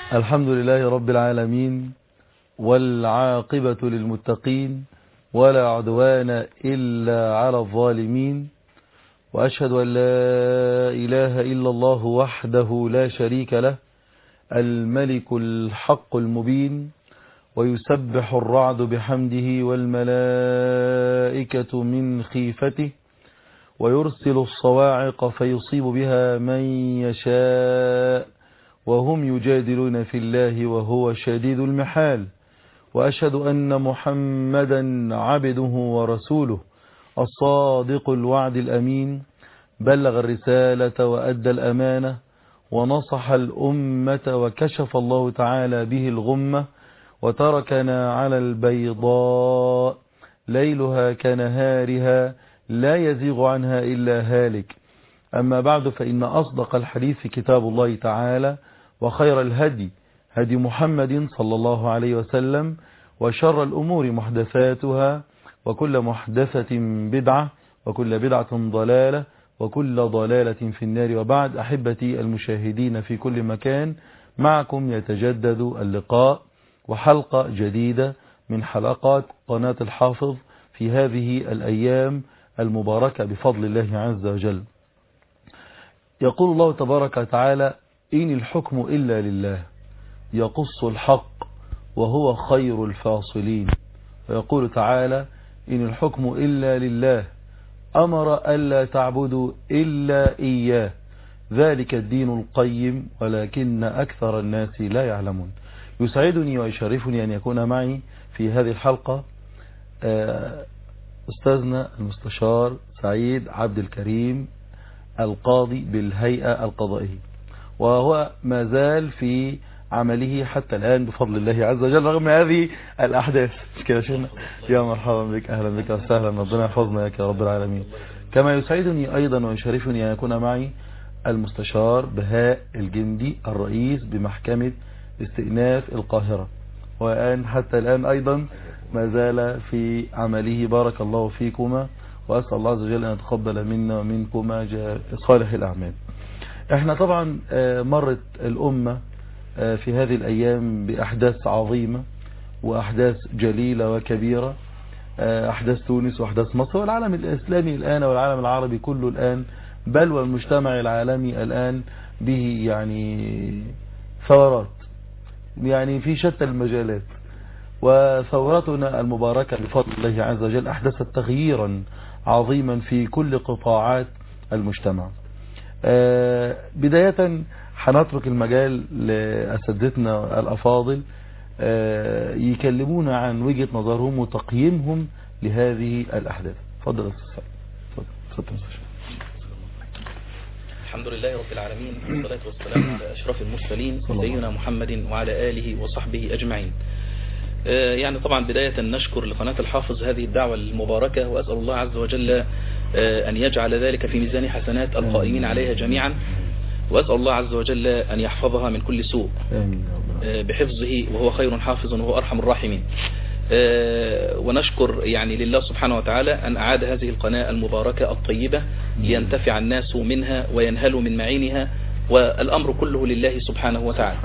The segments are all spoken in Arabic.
الحمد لله رب العالمين، والعاقبة للمتقين، ولا عدوان إلا على الظالمين، وأشهد أن لا إله إلا الله وحده لا شريك له الملك الحق المبين، ويسبح الرعد بحمده والملائكة من خيفته، ويرسل الصواعق فيصيب بها من يشاء، وهم يجادلون في الله وهو شديد المحال. وأشهد أن محمدا عبده ورسوله الصادق الوعد الأمين، بلغ الرسالة وأدى الأمانة ونصح الأمة، وكشف الله تعالى به الغمة، وتركنا على البيضاء ليلها كنهارها لا يزيغ عنها إلا هالك. أما بعد، فإن أصدق الحديث كتاب الله تعالى، وخير الهدي هدي محمد صلى الله عليه وسلم، وشر الأمور محدثاتها، وكل محدثة بدعة، وكل بدعة ضلالة، وكل ضلالة في النار. وبعد، أحبتي المشاهدين في كل مكان، معكم يتجدد اللقاء وحلقة جديدة من حلقات قناة الحافظ في هذه الأيام المباركة بفضل الله عز وجل. يقول الله تبارك وتعالى: إن الحكم إلا لله يقص الحق وهو خير الفاصلين. ويقول تعالى: إن الحكم إلا لله أمر ألا تعبدوا إلا إياه ذلك الدين القيم ولكن أكثر الناس لا يعلمون. يسعدني ويشرفني أن يكون معي في هذه الحلقة أستاذنا المستشار سعيد عبد الكريم القاضي بالهيئة القضائية، وهو ما زال في عمله حتى الآن بفضل الله عز وجل رغم هذه الأحداث. كده شيخنا، يا مرحبا بك، أهلا بك وسهلا، ربنا يحفظنا يا رب العالمين. كما يسعدني أيضا ويشرفني أن يكون معي المستشار بهاء الجندي الرئيس بمحكمة استئناف القاهرة، وأن حتى الآن أيضا ما زال في عمله. بارك الله فيكما، وأسأل الله عز وجل أن يتقبل منا ومنكما صالح الأعمال. احنا طبعا مرت الأمة في هذه الأيام بأحداث عظيمة وأحداث جليلة وكبيرة، أحداث تونس وأحداث مصر والعالم الإسلامي الآن والعالم العربي كله الآن، بل والمجتمع العالمي الآن به يعني ثورات يعني في شتى المجالات. وثورتنا المباركة بفضل الله عز وجل أحدثت تغييرا عظيما في كل قطاعات المجتمع. بداية هنترك المجال لأساتذتنا الأفاضل يكلمونا عن وجهة نظرهم وتقييمهم لهذه الأحداث. تفضل أستاذ. الحمد لله رب العالمين، والصلاة والسلام على أشرف المرسلين سيدنا محمد وعلى آله وصحبه أجمعين. يعني طبعا بداية نشكر لقناة الحافظ هذه الدعوة المباركة، وأسأل الله عز وجل أن يجعل ذلك في ميزان حسنات القائمين عليها جميعا، وأسأل الله عز وجل أن يحفظها من كل سوء بحفظه، وهو خير حافظ وهو أرحم الراحمين. ونشكر يعني لله سبحانه وتعالى أن أعاد هذه القناة المباركة الطيبة لينتفع الناس منها وينهلوا من معينها، والأمر كله لله سبحانه وتعالى.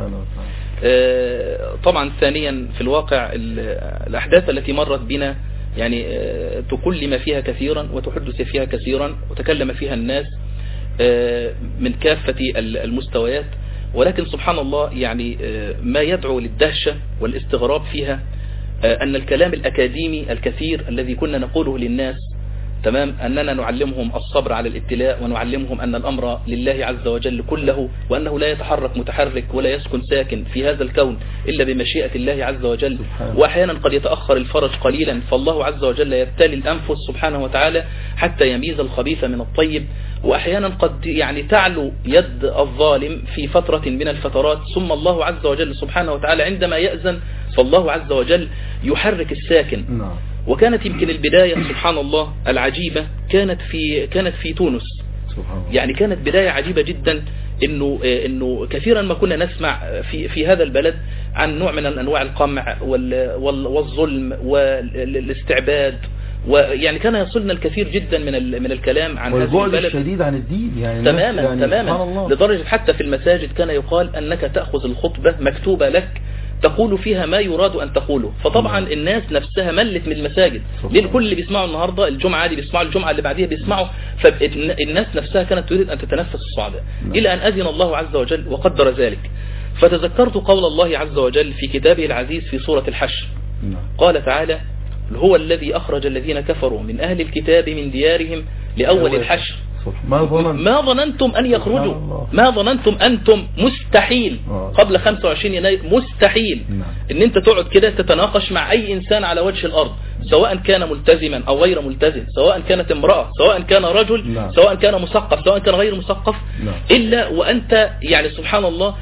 طبعا ثانيا، في الواقع الأحداث التي مرت بنا يعني تكلم فيها كثيرا وتحدث فيها كثيرا وتكلم فيها الناس من كافة المستويات، ولكن سبحان الله يعني ما يدعو للدهشة والاستغراب فيها أن الكلام الأكاديمي الكثير الذي كنا نقوله للناس تمام، أننا نعلمهم الصبر على الابتلاء، ونعلمهم أن الأمر لله عز وجل كله، وأنه لا يتحرك متحرك ولا يسكن ساكن في هذا الكون إلا بمشيئة الله عز وجل، وأحيانا قد يتأخر الفرج قليلا، فالله عز وجل يبتلي الأنفس سبحانه وتعالى حتى يميز الخبيث من الطيب، وأحيانا قد يعني تعلو يد الظالم في فترة من الفترات، ثم الله عز وجل سبحانه وتعالى عندما يأذن فالله عز وجل يحرك الساكن. وكانت يمكن البداية سبحان الله العجيبة كانت في تونس. يعني كانت بداية عجيبة جدا، انه كثيرا ما كنا نسمع في هذا البلد عن نوع من انواع القمع والظلم والاستعباد ويعني كان يصلنا الكثير جدا من الكلام عن هذه البلد، والبعد الشديد عن الدين يعني تماما يعني تماما، لدرجة حتى في المساجد كان يقال أنك تأخذ الخطبة مكتوبة لك تقول فيها ما يراد أن تقوله. فطبعا الناس نفسها ملت من المساجد، لأن كل اللي بيسمعوا النهاردة الجمعة دي بيسمعوا، الجمعة اللي بعديها بيسمعوا، فالناس نفسها كانت تريد أن تتنفس الصعداء، إلى أن أذن الله عز وجل وقدر ذلك. فتذكرت قول الله عز وجل في كتابه العزيز في سورة الحشر، قال تعالى: هو الذي أخرج الذين كفروا من أهل الكتاب من ديارهم لأول الحشر ما ظننتم أن يخرجوا، ما ظننتم أنتم، مستحيل قبل 25 يناير مستحيل ان انت تقعد كده تتناقش مع اي انسان على وجه الارض، سواء كان ملتزما او غير ملتزم، سواء كانت امرأة، سواء كان رجل، سواء كان مثقف، سواء كان غير مثقف، الا وانت يعني سبحان الله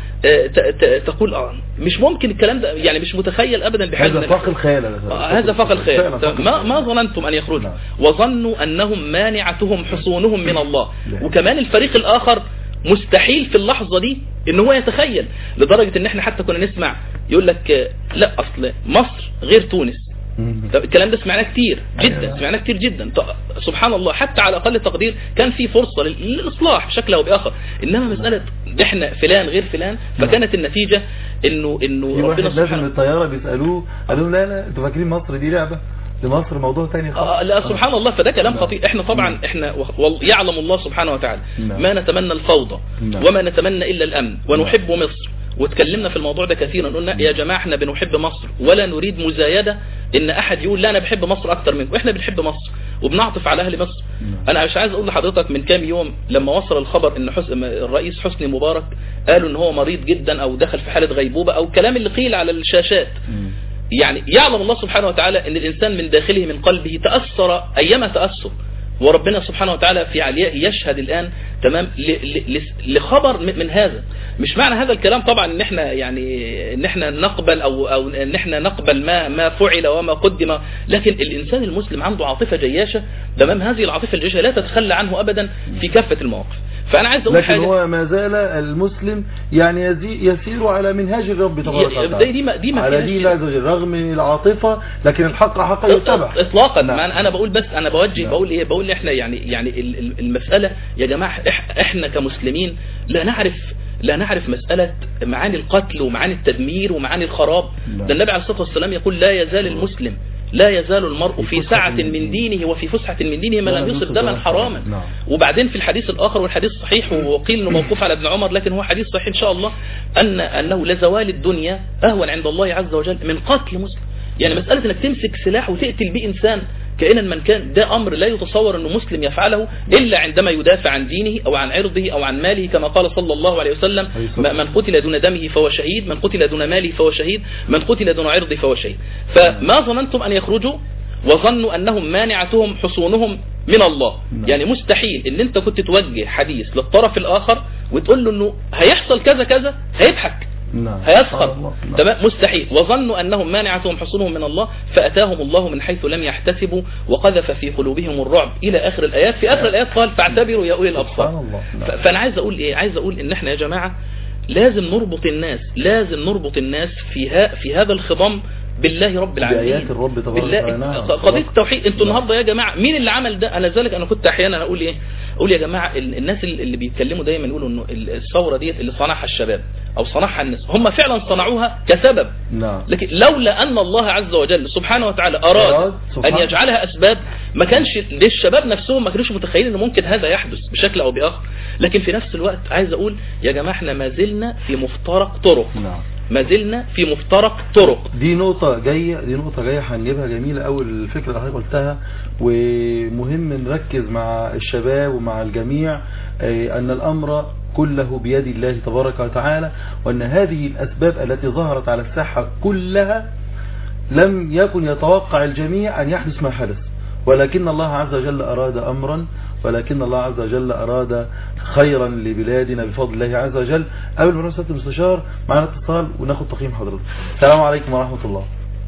تقول مش ممكن الكلام ده، يعني مش متخيل ابدا بحال هذا فاق الخيال، هذا فاق الخيال. ما ظننتم ان يخرجوا وظنوا انهم مانعتهم حصونهم من الله. وكمان الفريق الاخر مستحيل في اللحظة دي ان هو يتخيل، لدرجة ان احنا حتى كنا نسمع يقول لك لا اصل مصر غير تونس. الكلام ده سمعناه كتير جدا، سمعناه كتير جدا. سبحان الله، حتى على اقل تقدير كان في فرصة للاصلاح بشكل او باخر، انما مسألة احنا فلان غير فلان، فكانت النتيجة انه ربنا سبحانه لازم الطيارة بيسألوه قالوا لا انتوا فاكرين مصر دي لعبة، لمصر موضوع تاني خالص. لا سبحان الله، فده كلام خطير. احنا طبعا احنا يعلم الله سبحانه وتعالى ما نتمنى الفوضى وما نتمنى الا الامن، ونحب مصر، واتكلمنا في الموضوع ده كثيرا، قلنا يا جماعة احنا بنحب مصر ولا نريد مزايدة ان احد يقول لا انا بحب مصر اكتر منكم، احنا بنحب مصر وبنعطف على اهل مصر. انا مش عايز اقول لحضرتك من كام يوم لما وصل الخبر ان الرئيس حسني مبارك قالوا ان هو مريض جدا او دخل في حالة غيبوبة او الكلام اللي قيل على الشاشات، يعني يعلم الله سبحانه وتعالى ان الانسان من داخله من قلبه تأثر ايما تأثر، وربنا سبحانه وتعالى في علياء يشهد الآن تمام لخبر من هذا. مش معنى هذا الكلام طبعا ان احنا يعني ان احنا نقبل او ان احنا نقبل ما فعل وما قدم، لكن الانسان المسلم عنده عاطفة جياشة تمام، هذه العاطفة الجياشة لا تتخلى عنه ابدا في كافة المواقف. فانا عايز اقول لكن حاجة، هو ما زال المسلم يعني يسير على منهاج الرب تبارك وتعالى، دي ما على دين رغم العاطفة، لكن الحق حق يتبع اطلاقا. انا بقول بس انا بوجه بقول ايه، بقول احنا يعني المسألة يا جماعة احنا كمسلمين لا نعرف مسألة معاني القتل ومعاني التدمير ومعاني الخراب. ده النبي عليه الصلاة والسلام يقول لا يزال المسلم، لا يزال المرء في سعة من دينه وفي فسحة من دينه ما لم يصب دما حراما. وبعدين في الحديث الآخر، والحديث صحيح وقيل انه موقوف على ابن عمر، لكن هو حديث صحيح إن شاء الله، أنه لزوال الدنيا أهون عند الله عز وجل من قتل مسلم. يعني مسألة انك تمسك سلاح وتقتل بيه إنسان كائنا من كان، ده أمر لا يتصور أنه مسلم يفعله إلا عندما يدافع عن دينه أو عن عرضه أو عن ماله، كما قال صلى الله عليه وسلم: من قتل دون دمه فهو شهيد، من قتل دون ماله فهو شهيد، من قتل دون عرضه فهو شهيد. فما ظننتم أن يخرجوا وظنوا أنهم مانعتهم حصونهم من الله. يعني مستحيل ان انت كنت توجه حديث للطرف الآخر وتقول له انه هيحصل كذا كذا، هيضحك هيسخر، تمام، مستحيل. وظنوا أنهم مانعتهم حصونهم من الله فأتاهم الله من حيث لم يحتسبوا وقذف في قلوبهم الرعب إلى آخر الآيات. في آخر الآيات قال فاعتبروا يا أولي الأبصار. فأنا عايز أقول إيه، عايز أقول إن إحنا يا جماعة لازم نربط الناس في هذا الخضم بالله رب العالمين، بآيات الرب تبارك وتعالى. قضية التوحيد. انتوا النهارده يا جماعة مين اللي عمل ده؟ انا ذلك انا كنت احيانا اقول ايه، اقول يا جماعة الناس اللي بيتكلموا دايما يقولوا انه الثورة دي اللي صنعها الشباب او صنعها الناس، هم فعلا صنعوها كسبب، لكن لولا ان الله عز وجل سبحانه وتعالى اراد ان يجعلها اسباب، ما كانش للشباب نفسهم ما كانوش متخيلين ان ممكن هذا يحدث بشكل او باخر. لكن في نفس الوقت عايز اقول يا جماعة احنا ما زلنا في مفترق طرق، ما زلنا في مفترق طرق. دي نقطة جاية هنجيبها جميلة أول الفكرة اللي حضرتك قلتها، ومهم نركز مع الشباب ومع الجميع أن الأمر كله بيد الله تبارك وتعالى، وأن هذه الأسباب التي ظهرت على الساحة كلها لم يكن يتوقع الجميع أن يحدث ما حدث، ولكن الله عز وجل أراد أمرا، ولكن الله عز وجل أراد خيرا لبلادنا بفضل الله عز وجل. قبل ما نروح سيادة المستشار معنا اتصال وناخد تقييم حضرتك. السلام عليكم ورحمة الله.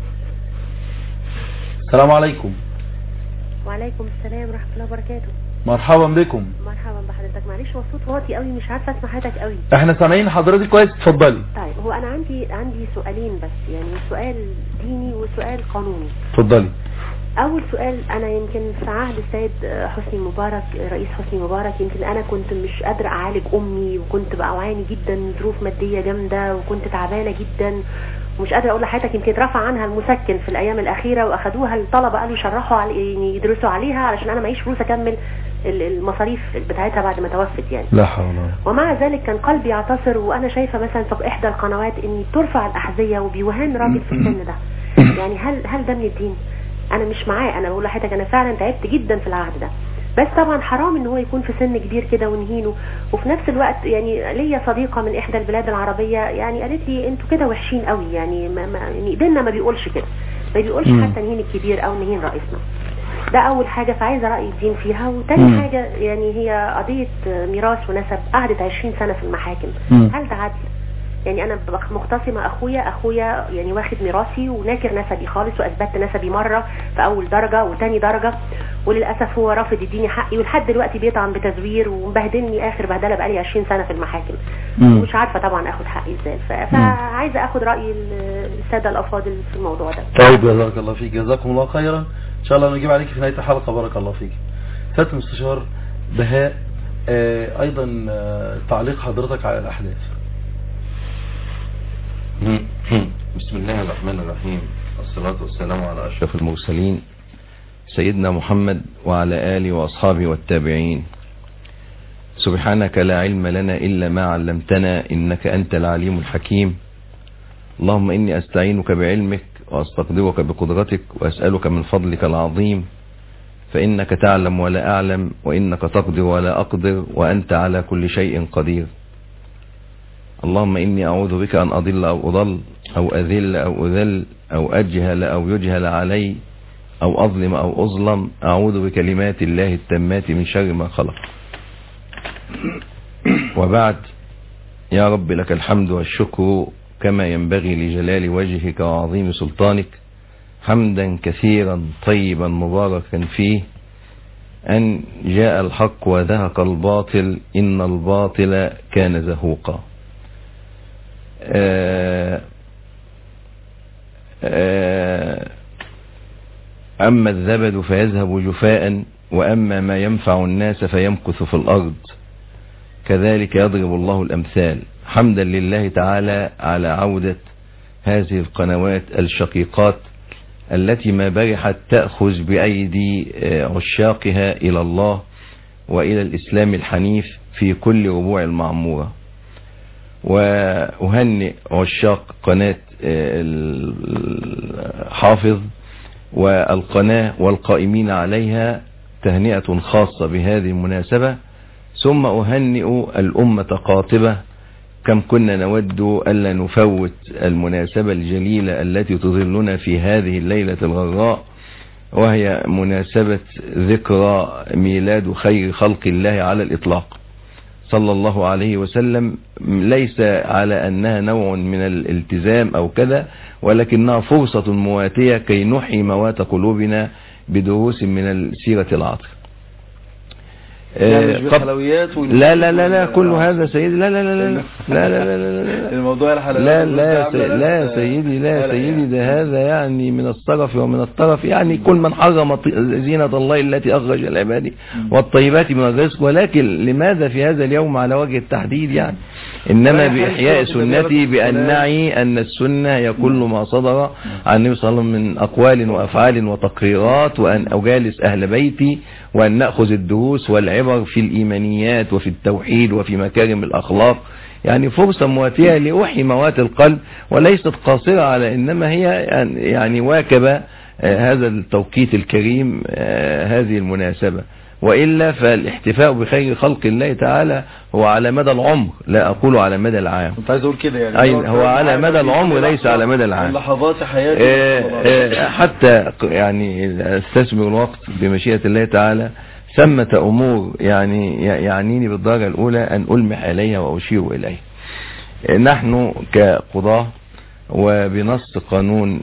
السلام عليكم. وعليكم السلام ورحمة الله وبركاته. مرحبا بكم. مرحبا بحضرتك. معلش الصوت واطي قوي، مش عارفه اسمع حضرتك قوي. احنا سامعين حضرتك كويس، اتفضلي. طيب هو انا عندي سؤالين بس، يعني سؤال ديني وسؤال قانوني. اتفضلي. اول سؤال، انا يمكن في عهد السيد حسني مبارك، رئيس حسني مبارك، يمكن انا كنت مش قادره اعالج امي، وكنت بقى اعاني جدا، ظروف ماديه جامده، وكنت تعبانه جدا ومش قادره اقول لحضرتك. يمكن رفع عنها المسكن في الايام الاخيره، واخدوها الطلبه قالوا يشرحوا يعني يدرسوا عليها، علشان انا معيش فلوس اكمل المصاريف بتاعتها بعد ما توفت يعني. لا حول ولا قوة. ومع ذلك كان قلبي يعتصر، وانا شايفه مثلا في احدى القنوات ان بترفع الاحذيه وبيوهان راجل في السن ده. يعني هل ده من الدين؟ انا مش معاه. انا بقول لحضرتك انا فعلا تعبت جدا في العهد ده، بس طبعا حرام ان هو يكون في سن كبير كده ونهينه. وفي نفس الوقت يعني ليا صديقه من احدى البلاد العربيه يعني قالت لي انتوا كده وحشين قوي، يعني يعني ديننا ما بيقولش كده، ما بيقولش حتى نهين الكبير او نهين رئيسنا. ده اول حاجه، فعايزه راي الدين فيها. وتاني حاجه يعني هي قضيه ميراث ونسب قعدت 20 سنه في المحاكم. هل ده عدل؟ يعني انا مختصمه اخويا يعني واخد ميراثي وناكر نسبي خالص، واثبتت نسبي مره في اول درجه وتاني درجه، وللاسف هو رافض يديني حقي، ولحد دلوقتي بيطعن بتزوير ومبهدلني اخر بهدله بقالي 20 سنه في المحاكم. ومش عارفه طبعا اخد حقي ازاي. فعايزه اخد راي الساده الافاضل في الموضوع ده. طيب جزاك الله فيك، جزاكم الله خيرا. ان شاء الله نجيب عليك في نهايه الحلقه. بارك الله فيك. سيادة المستشار بهاء، ايضا تعليق حضرتك على الاحداث. بسم الله الرحمن الرحيم، والصلاة والسلام على أشرف المرسلين سيدنا محمد وعلى آله وأصحابه والتابعين. سبحانك لا علم لنا إلا ما علمتنا إنك أنت العليم الحكيم. اللهم إني أستعينك بعلمك وأستقدرك بقدرتك وأسألك من فضلك العظيم، فإنك تعلم ولا أعلم، وإنك تقدر ولا أقدر، وأنت على كل شيء قدير. اللهم إني أعوذ بك أن أضل أو أضل أو أذل أو أذل أو أجهل أو يجهل علي أو أظلم أو أظلم. أعوذ بكلمات الله التامات من شر ما خلق. وبعد، يا رب لك الحمد والشكر كما ينبغي لجلال وجهك وعظيم سلطانك، حمدا كثيرا طيبا مباركا فيه، أن جاء الحق وذهق الباطل إن الباطل كان زهوقا. أما الزبد فيذهب جفاء، وأما ما ينفع الناس فيمكث في الأرض، كذلك يضرب الله الأمثال. حمدا لله تعالى على عودة هذه القنوات الشقيقات التي ما برحت تأخذ بأيدي عشاقها إلى الله وإلى الإسلام الحنيف في كل ربوع المعمورة. وأهنئ عشاق قناة الحافظ والقناة والقائمين عليها تهنئة خاصة بهذه المناسبة. ثم أهنئ الأمة قاطبة، كم كنا نود ألا نفوت المناسبة الجليلة التي تظلنا في هذه الليلة الغراء، وهي مناسبة ذكرى ميلاد خير خلق الله على الإطلاق صلى الله عليه وسلم. ليس على أنها نوع من الالتزام أو كذا، ولكنها فرصة مواتية كي نحيي موات قلوبنا بدروس من السيرة العطرة. يعني مش بحلويات لا لا لا لا كل هذا سيدي، لا لا لا لا لا لا لا لا الموضوع الحلويات لا سيدي، لا سيدي، ده هذا يعني من الصرف ومن الطرف. يعني كل من حرم زينة الله التي أخرج العباد والطيبات من الرزق. ولكن لماذا في هذا اليوم على وجه التحديد؟ يعني إنما بإحياء سنتي، بأن نعي أن السنة هي كل ما صدر عن النبي صلى الله عليه وسلم من أقوال وأفعال وتقريرات، وأن أجالس أهل بيتي، وأن نأخذ الدروس والعبر في الإيمانيات وفي التوحيد وفي مكارم الأخلاق. يعني فرصة مواتية لأحيي موات القلب، وليست قاصرة على، إنما هي يعني واكبة هذا التوقيت الكريم هذه المناسبة. وإلا فالاحتفاء بخير خلق الله تعالى هو على مدى العمر، لا أقول على مدى العام. كنت عايز أقول كده يعني هو على مدى العمر ليس على مدى العام. لحظات حياتي حتى يعني استثمر الوقت بمشيئة الله تعالى. ثمة أمور يعني يعنيني بالدرجة الأولى أن ألمح إليها وأشير إليها. نحن كقضاة وبنص قانون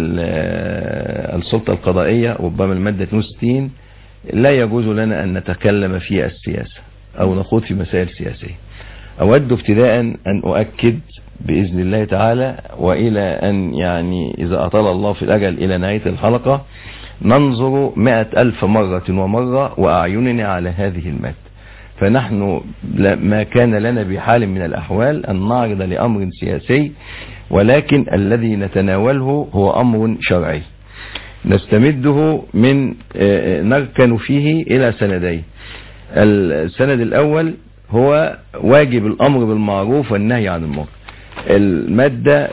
السلطة القضائية ربما المادة 62 لا يجوز لنا أن نتكلم في السياسة أو نخوض في مسائل سياسية. أود ابتداء أن أؤكد بإذن الله تعالى، وإلى أن يعني إذا أطال الله في الأجل إلى نهاية الحلقة، ننظر 100,000 مرة ومرة وأعيننا على هذه المادة. فنحن ما كان لنا بحال من الأحوال أن نعرض لأمر سياسي، ولكن الذي نتناوله هو أمر شرعي نستمده من نركن فيه إلى سندين. السند الأول هو واجب الأمر بالمعروف والنهي عن المنكر. المادة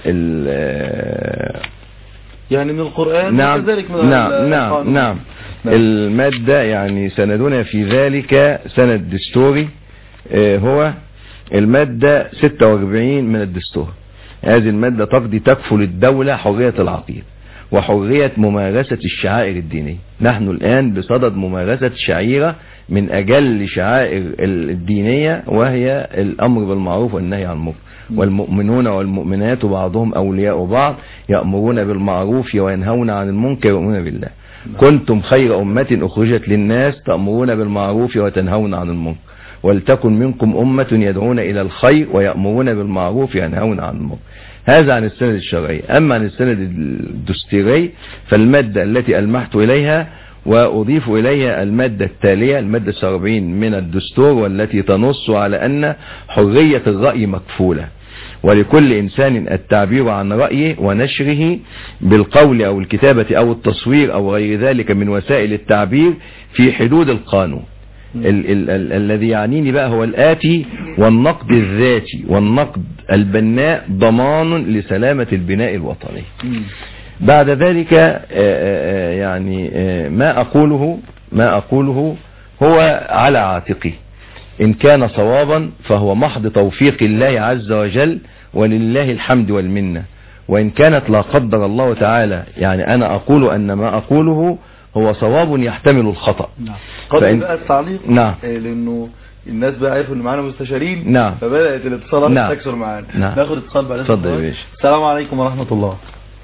يعني من القرآن. نعم وكذلك من نعم المادة يعني سندنا في ذلك سند دستوري، هو المادة 46 من الدستور. هذه المادة تقضي تكفل الدولة حرية العقيدة وحرية ممارسة الشعائر الدينية. نحن الآن بصدد ممارسة شعيرة من أجل شعائر الدينية، وهي الأمر بالمعروف والنهي عن المنكر. والمؤمنون والمؤمنات بعضهم أولياء بعض يأمرون بالمعروف وينهون عن المنكر ويؤمنون بالله. كنتم خير أمة أخرجت للناس تأمرون بالمعروف وتنهون عن المنكر ولتكن منكم أمة يدعون إلى الخير ويأمرون بالمعروف وينهون عن المنكر. هذا عن السند الشرعي. أما عن السند الدستوري فالمادة التي ألمحت إليها وأضيف إليها المادة التالية، المادة 47 من الدستور، والتي تنص على أن حرية الرأي مكفولة، ولكل إنسان التعبير عن رأيه ونشره بالقول أو الكتابة أو التصوير أو غير ذلك من وسائل التعبير في حدود القانون. الذي يعنيني بقى هو الآتي: والنقد الذاتي والنقد البناء ضمان لسلامة البناء الوطني. بعد ذلك يعني ما أقوله هو على عاتقي. إن كان صوابا فهو محض توفيق الله عز وجل ولله الحمد والمنة، وإن كانت لا قدر الله تعالى يعني أنا أقول أن ما أقوله هو صواب يحتمل الخطأ. نعم. قبل بقى التعليق. نعم. لأنه الناس بقى عرفوا ان معانا مستشارين. نعم. فبدأت الاتصالات. نعم. تكسر معانا. نعم. ناخد اتصال بعد. اتفضل يا باشا. السلام عليكم ورحمة الله.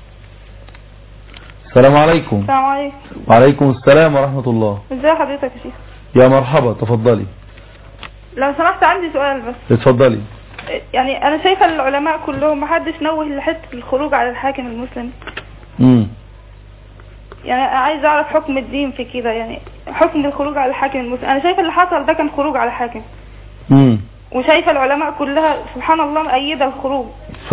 السلام عليكم. السلام عليكم. وعليكم السلام ورحمة الله. ازي حضرتك يا شيخ؟ يا مرحبا، تفضلي. لو سمحت عندي سؤال بس. اتفضلي. يعني انا شايفه العلماء كلهم محدش نوه لحته الخروج على الحاكم المسلم. يعني عايز اعرف حكم الدين في كده، يعني حكم الخروج على الحاكم المسلم. انا شايفه اللي حصل ده كان خروج على حاكم. وشايفه العلماء كلها سبحان الله مؤيده الخروج.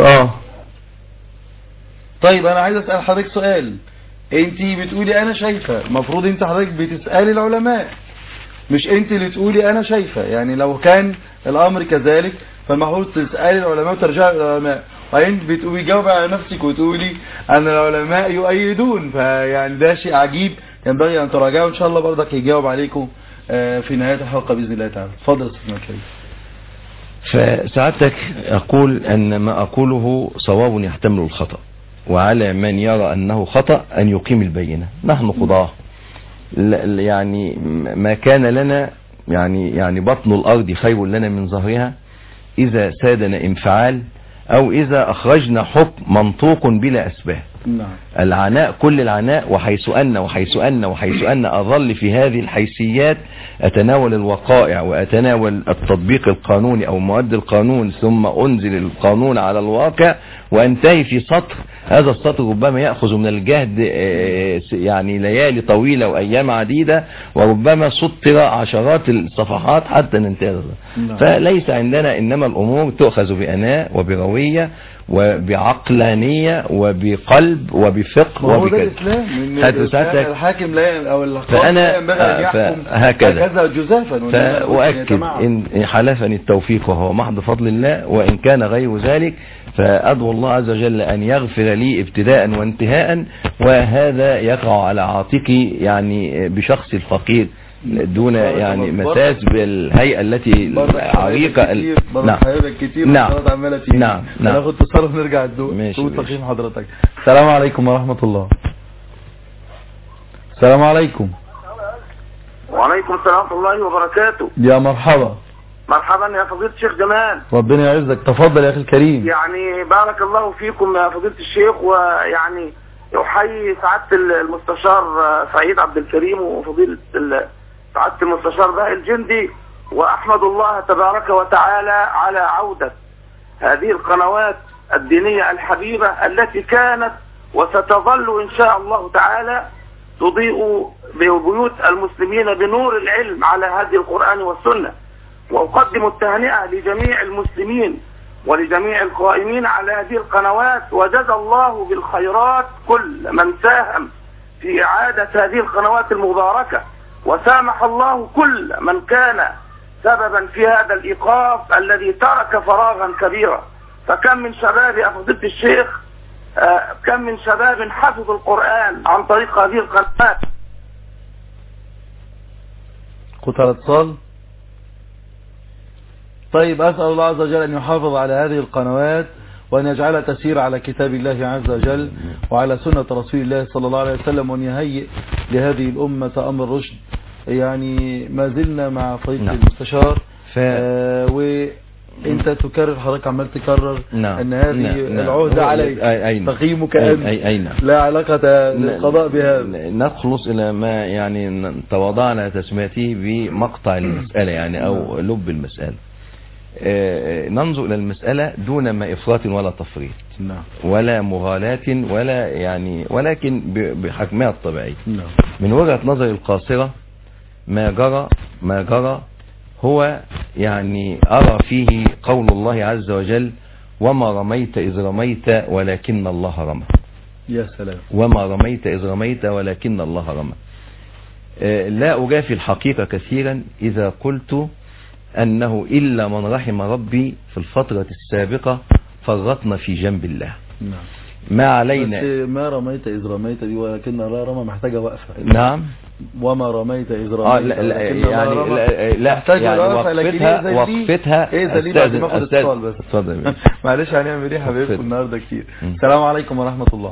طيب انا عايز اسال حضرتك سؤال. انتي بتقولي انا شايفه، المفروض انت حضرتك بتسالي العلماء، مش انت اللي تقولي انا شايفه. يعني لو كان الامر كذلك فالمفروض تسالي العلماء وترجعي للعلماء، وانت بتقولي جاوبي على نفسك وتقولي ان العلماء يؤيدون. فيعني ده شيء عجيب، ينبغي ان تراجعوا. ان شاء الله برضك يجاوب عليكم في نهايه الحلقه باذن الله تعالى. اتفضل يا استاذ الكريم. فساعتك اقول ان ما اقوله صواب يحتمل الخطأ، وعلى من يرى انه خطأ ان يقيم البينة. نحن قضاة، يعني ما كان لنا يعني بطن الارض خير لنا من ظهرها اذا سادنا انفعال او اذا اخرجنا حكم منطوق بلا اسباب. العناء كل العناء، وحيث ان اظل في هذه الحيثيات اتناول الوقائع واتناول التطبيق القانوني او مواد القانون، ثم انزل القانون على الواقع وانتهي في سطر. هذا السطر ربما يأخذ من الجهد يعني ليالي طويلة وايام عديدة، وربما سطر عشرات الصفحات حتى ننتهي. فليس عندنا، انما الامور تؤخذ بأناء وبروية وبعقلانية وبقلب وبفقه وبكذا. الحاكم لا او القاضي لا ينبغي ان يحكم هكذا جزافا. فأؤكد إن حلفني التوفيق وهو محض فضل الله، وإن كان غير ذلك فأدعو الله عز وجل أن يغفر لي ابتداء وانتهاء، وهذا يقع على عاتقي يعني بشخص الفقير دون يعني مساس بالهيئة التي عريقة. نعم. ناخد اتصال ونرجع الدور. تقييم حضرتك. السلام عليكم ورحمة الله. السلام عليكم. وعليكم السلام ورحمة الله وبركاته. يا مرحبا. مرحبا يا فضيلة الشيخ جمال. ربنا يعزك، تفضل يا أخي الكريم. يعني بارك الله فيكم يا فضيلة الشيخ، ويعني يحيي سعادة المستشار سعيد عبد الكريم وفضيلة سعادة المستشار بهاء الجندي، وأحمد الله تبارك وتعالى على عودة هذه القنوات الدينية الحبيبة التي كانت وستظل إن شاء الله تعالى تضيء بيوت المسلمين بنور العلم على هدي القرآن والسنة. وأقدم التهنئة لجميع المسلمين ولجميع القائمين على هذه القنوات، وجزى الله بالخيرات كل من ساهم في إعادة هذه القنوات المباركة، وسامح الله كل من كان سببا في هذا الإيقاف الذي ترك فراغا كبيرا. فكم من شباب يا فضيلة الشيخ، كم من شباب حفظوا القرآن عن طريق هذه القنوات. قطع الاتصال. طيب، أسأل الله عز وجل أن يحافظ على هذه القنوات وأن يجعلها تسير على كتاب الله عز وجل وعلى سنة رسول الله صلى الله عليه وسلم، وأن يهيئ لهذه الأمة أمر رشد. يعني ما زلنا مع فضيلة المستشار، وانت تكرر، حضرتك عمال تكرر ان هذه العهدة عليك تقييمك أنت، لا علاقة للقضاء بها. نخلص إلى ما يعني تواضعنا تسميته بمقطع المسألة يعني أو لب المسألة. ننظر إلى المسألة دون ما إفراط ولا تفريط ولا مغالاة ولا يعني، ولكن بحكمها الطبيعي. من وجهة نظري القاصرة ما جرى هو يعني أرى فيه قول الله عز وجل: وما رميت إذ رميت ولكن الله رمى. يا سلام. وما رميت إذ رميت ولكن الله رمى. لا أجافي الحقيقة كثيرا إذا قلت أنه إلا من رحم ربي في الفترة السابقة فرطنا في جنب الله. ما علينا. بس ما رميت إذ رميت دي ولكن الله رمى محتاجة وقفة. نعم. وما رميت إذ رميت لا يعني وقفتها استاذن. معلش هنعمل ايه حبايبكم النهارده كتير. السلام عليكم ورحمة الله.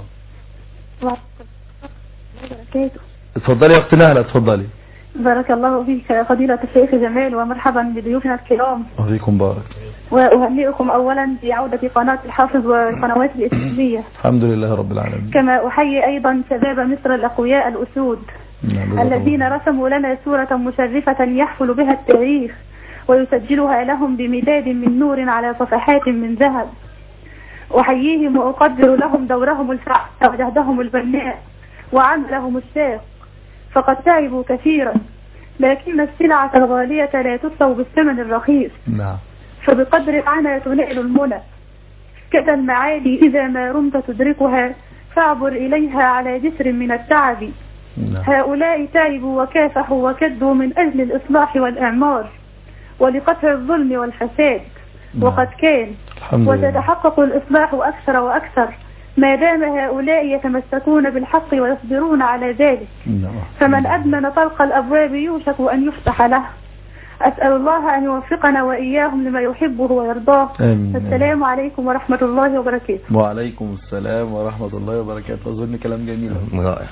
اتفضلي يا اختي نهلة، اتفضلي. بارك الله فيك يا فضيلة الشيخ جمال، ومرحبا بضيوفنا الكرام. وفيكم بارك. وأهنئكم أولا بعودة قناة الحافظ والقنوات الإسلامية. الحمد لله رب العالمين. كما أحيي أيضا شباب مصر الأقوياء الأسود الذين رسموا لنا صورة مشرفة يحفل بها التاريخ ويسجلها لهم بمداد من نور على صفحات من ذهب. أحييهم وأقدر لهم دورهم الفعال وجهدهم البناء وعملهم الشاق، فقد تعبوا كثيرا، لكن السلعة الغالية لا تسوى بالثمن الرخيص. نعم. فبقدر العنى تنال المنى، كذا المعالي إذا ما رمت تدركها فاعبر إليها على جسر من التعب. هؤلاء تعبوا وكافحوا وكدوا من أجل الإصلاح والإعمار ولقطع الظلم والفساد، وقد كان وتتحقق الإصلاح أكثر وأكثر ما دام هؤلاء يتمسكون بالحق ويصبرون على ذلك. فمن أدمن طلق الأبواب يوشك أن يفتح له. أسأل الله أن يوفقنا وإياهم لما يحبه ويرضاه. السلام عليكم ورحمة الله وبركاته. وعليكم السلام ورحمة الله وبركاته. أظن كلام جميل رائع.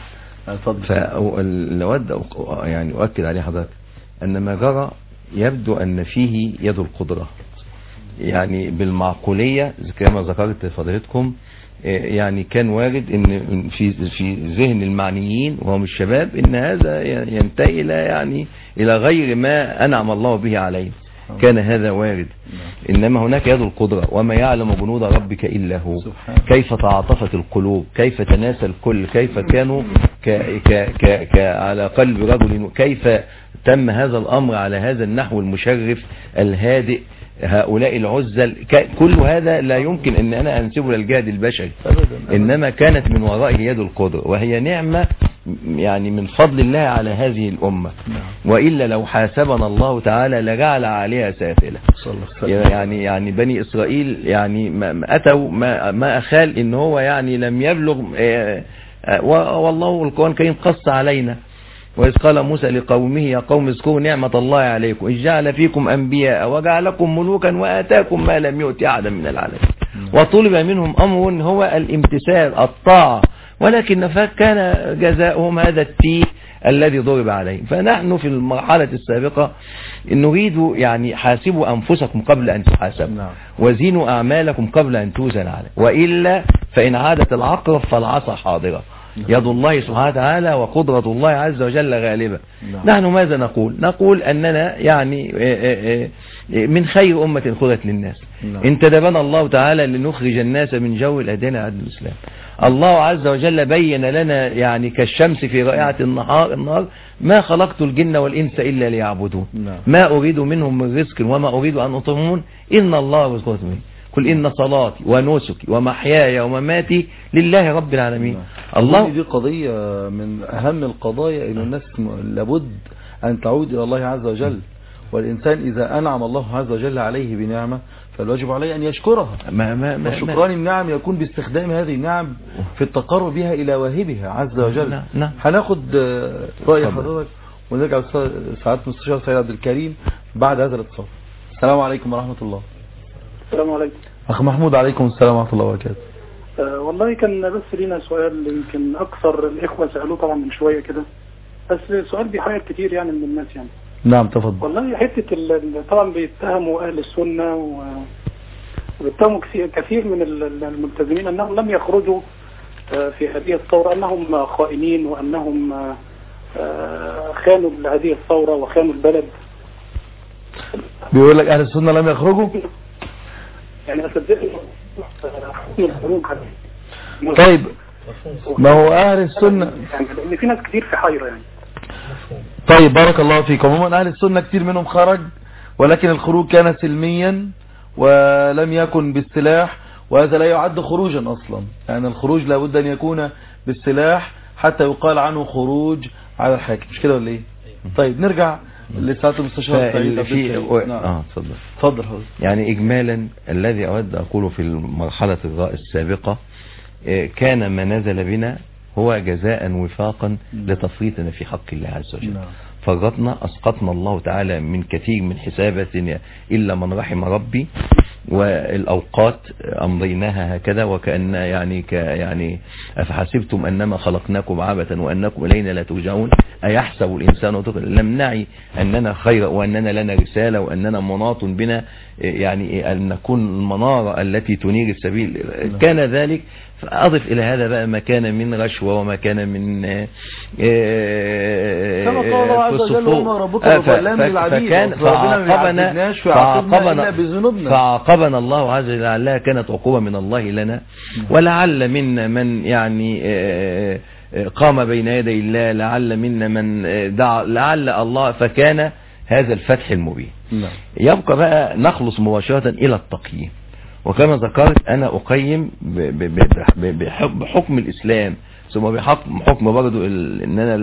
فنود يعني أؤكد عليه حضرتك أن ما جرى يبدو أن فيه يد القدرة، يعني بالمعقولية كما ذكرت فضيلتكم. يعني كان وارد ان في ذهن المعنيين وهم الشباب ان هذا ينتهي الى يعني الى غير ما انعم الله به عليه، كان هذا وارد. انما هناك يد القدرة، وما يعلم جنود ربك الا هو. كيف تعاطفت القلوب، كيف تناسى الكل، كيف كانوا على قلب رجل، كيف تم هذا الامر على هذا النحو المشرف الهادئ. هؤلاء العزل كل هذا لا يمكن ان انا انسبه للجهد البشري، انما كانت من ورائه يد القدرة، وهي نعمة يعني من فضل الله على هذه الامة. والا لو حاسبنا الله تعالى لجعل عليها سافلة. يعني بني اسرائيل يعني ما اتوا ما اخال ان هو يعني لم يبلغ، والله القرآن الكريم قص علينا: وإذ قال موسى لقومه يا قوم اذكروا نعمة الله عليكم إذ جعل فيكم أنبياء وجعلكم ملوكا وآتاكم ما لم يؤت أحدا من العالمين. وطلب منهم أمر هو الامتثال الطاعة، ولكن كان جزاؤهم هذا التيه الذي ضرب عليه. فنحن في المرحلة السابقة نريد يعني حاسبوا أنفسكم قبل أن تحاسبوا، وزنوا أعمالكم قبل أن توزن عليه، وإلا فإن عادت العقرب فالعصا حاضرة. يد الله سبحانه وتعالى وقدرة الله عز وجل غالبة. نحن ماذا نقول؟ نقول أننا يعني من خير أمة خلقت للناس. انتدبنا الله تعالى لنخرج الناس من جو الأديان عن الإسلام، الله عز وجل بين لنا يعني كالشمس في رائعة النهار ما خلقت الجن والإنس إلا ليعبدون ما أريد منهم من رزق وما أريد أن أطعمون إن الله رزقهم قل إن صلاتي ونسكي ومحياي ومماتي لله رب العالمين. الله دي قضية من أهم القضايا إن الناس لابد أن تعود إلى الله عز وجل، والإنسان إذا أنعم الله عز وجل عليه بنعمة فالواجب عليه أن يشكرها. وشكران النعم يكون باستخدام هذه النعم في التقرب بها إلى واهبها عز وجل. هناخد رأي حضرتك ونرجع سعادة المستشار سيد عبد الكريم بعد هذا الاتصال. السلام عليكم ورحمة الله. السلام عليكم. أخ محمود عليكم السلام ورحمة الله وبركاته. والله كان بس لينا سؤال يمكن أكثر الإخوة سألوه طبعا من شوية كده، بس سؤال بيحير كتير يعني من الناس يعني. نعم تفضل. والله حتة طبعا بيتهموا أهل السنة وبيتهموا كثير من الملتزمين أنهم لم يخرجوا في هذه الثورة، أنهم خائنين وأنهم خانوا هذه الثورة وخانوا البلد. بيقول لك أهل السنة لم يخرجوا؟ يعني أصدقني طيب ما هو أهل السنة يعني في ناس كتير في حيرة يعني. طيب بارك الله فيكم. عموما أهل السنة كتير منهم خرج، ولكن الخروج كان سلميا ولم يكن بالسلاح، وهذا لا يعد خروجا أصلا. يعني الخروج لابد أن يكون بالسلاح حتى يقال عنه خروج على الحاكم، مش كده ولا ايه؟ طيب نرجع لساعة المستشار سعيد عبد الكريم. تفضل حضرتك. يعني إجمالا الذي أود أقوله في المرحلة السابقة كان ما نزل بنا هو جزاء وفاقا لتفريطنا في حق الله عز وجل. فرطنا أسقطنا الله تعالى من كثير من حساباتنا إلا من رحم ربي، والأوقات أمضيناها هكذا وكأن يعني أفحسبتم أنما خلقناكم عبثا وأنكم إلينا لا ترجعون أيحسب الإنسان لم نعي أننا خير وأننا لنا رسالة وأننا مناط بنا يعني أن نكون المنارة التي تنير السبيل. كان ذلك. فأضف إلى هذا بقى ما كان من رشوة وما كان من فعاقبنا الله عز وجل. كانت عقوبة من الله لنا، ولعل منا من يعني قام بين يدي الله، لعل منا من دعا، لعل الله، فكان هذا الفتح المبين. يبقى بقى نخلص مباشرة إلى التقييم. وكما ذكرت أنا أقيم بحكم الإسلام، ثم بحكم برضو أن أنا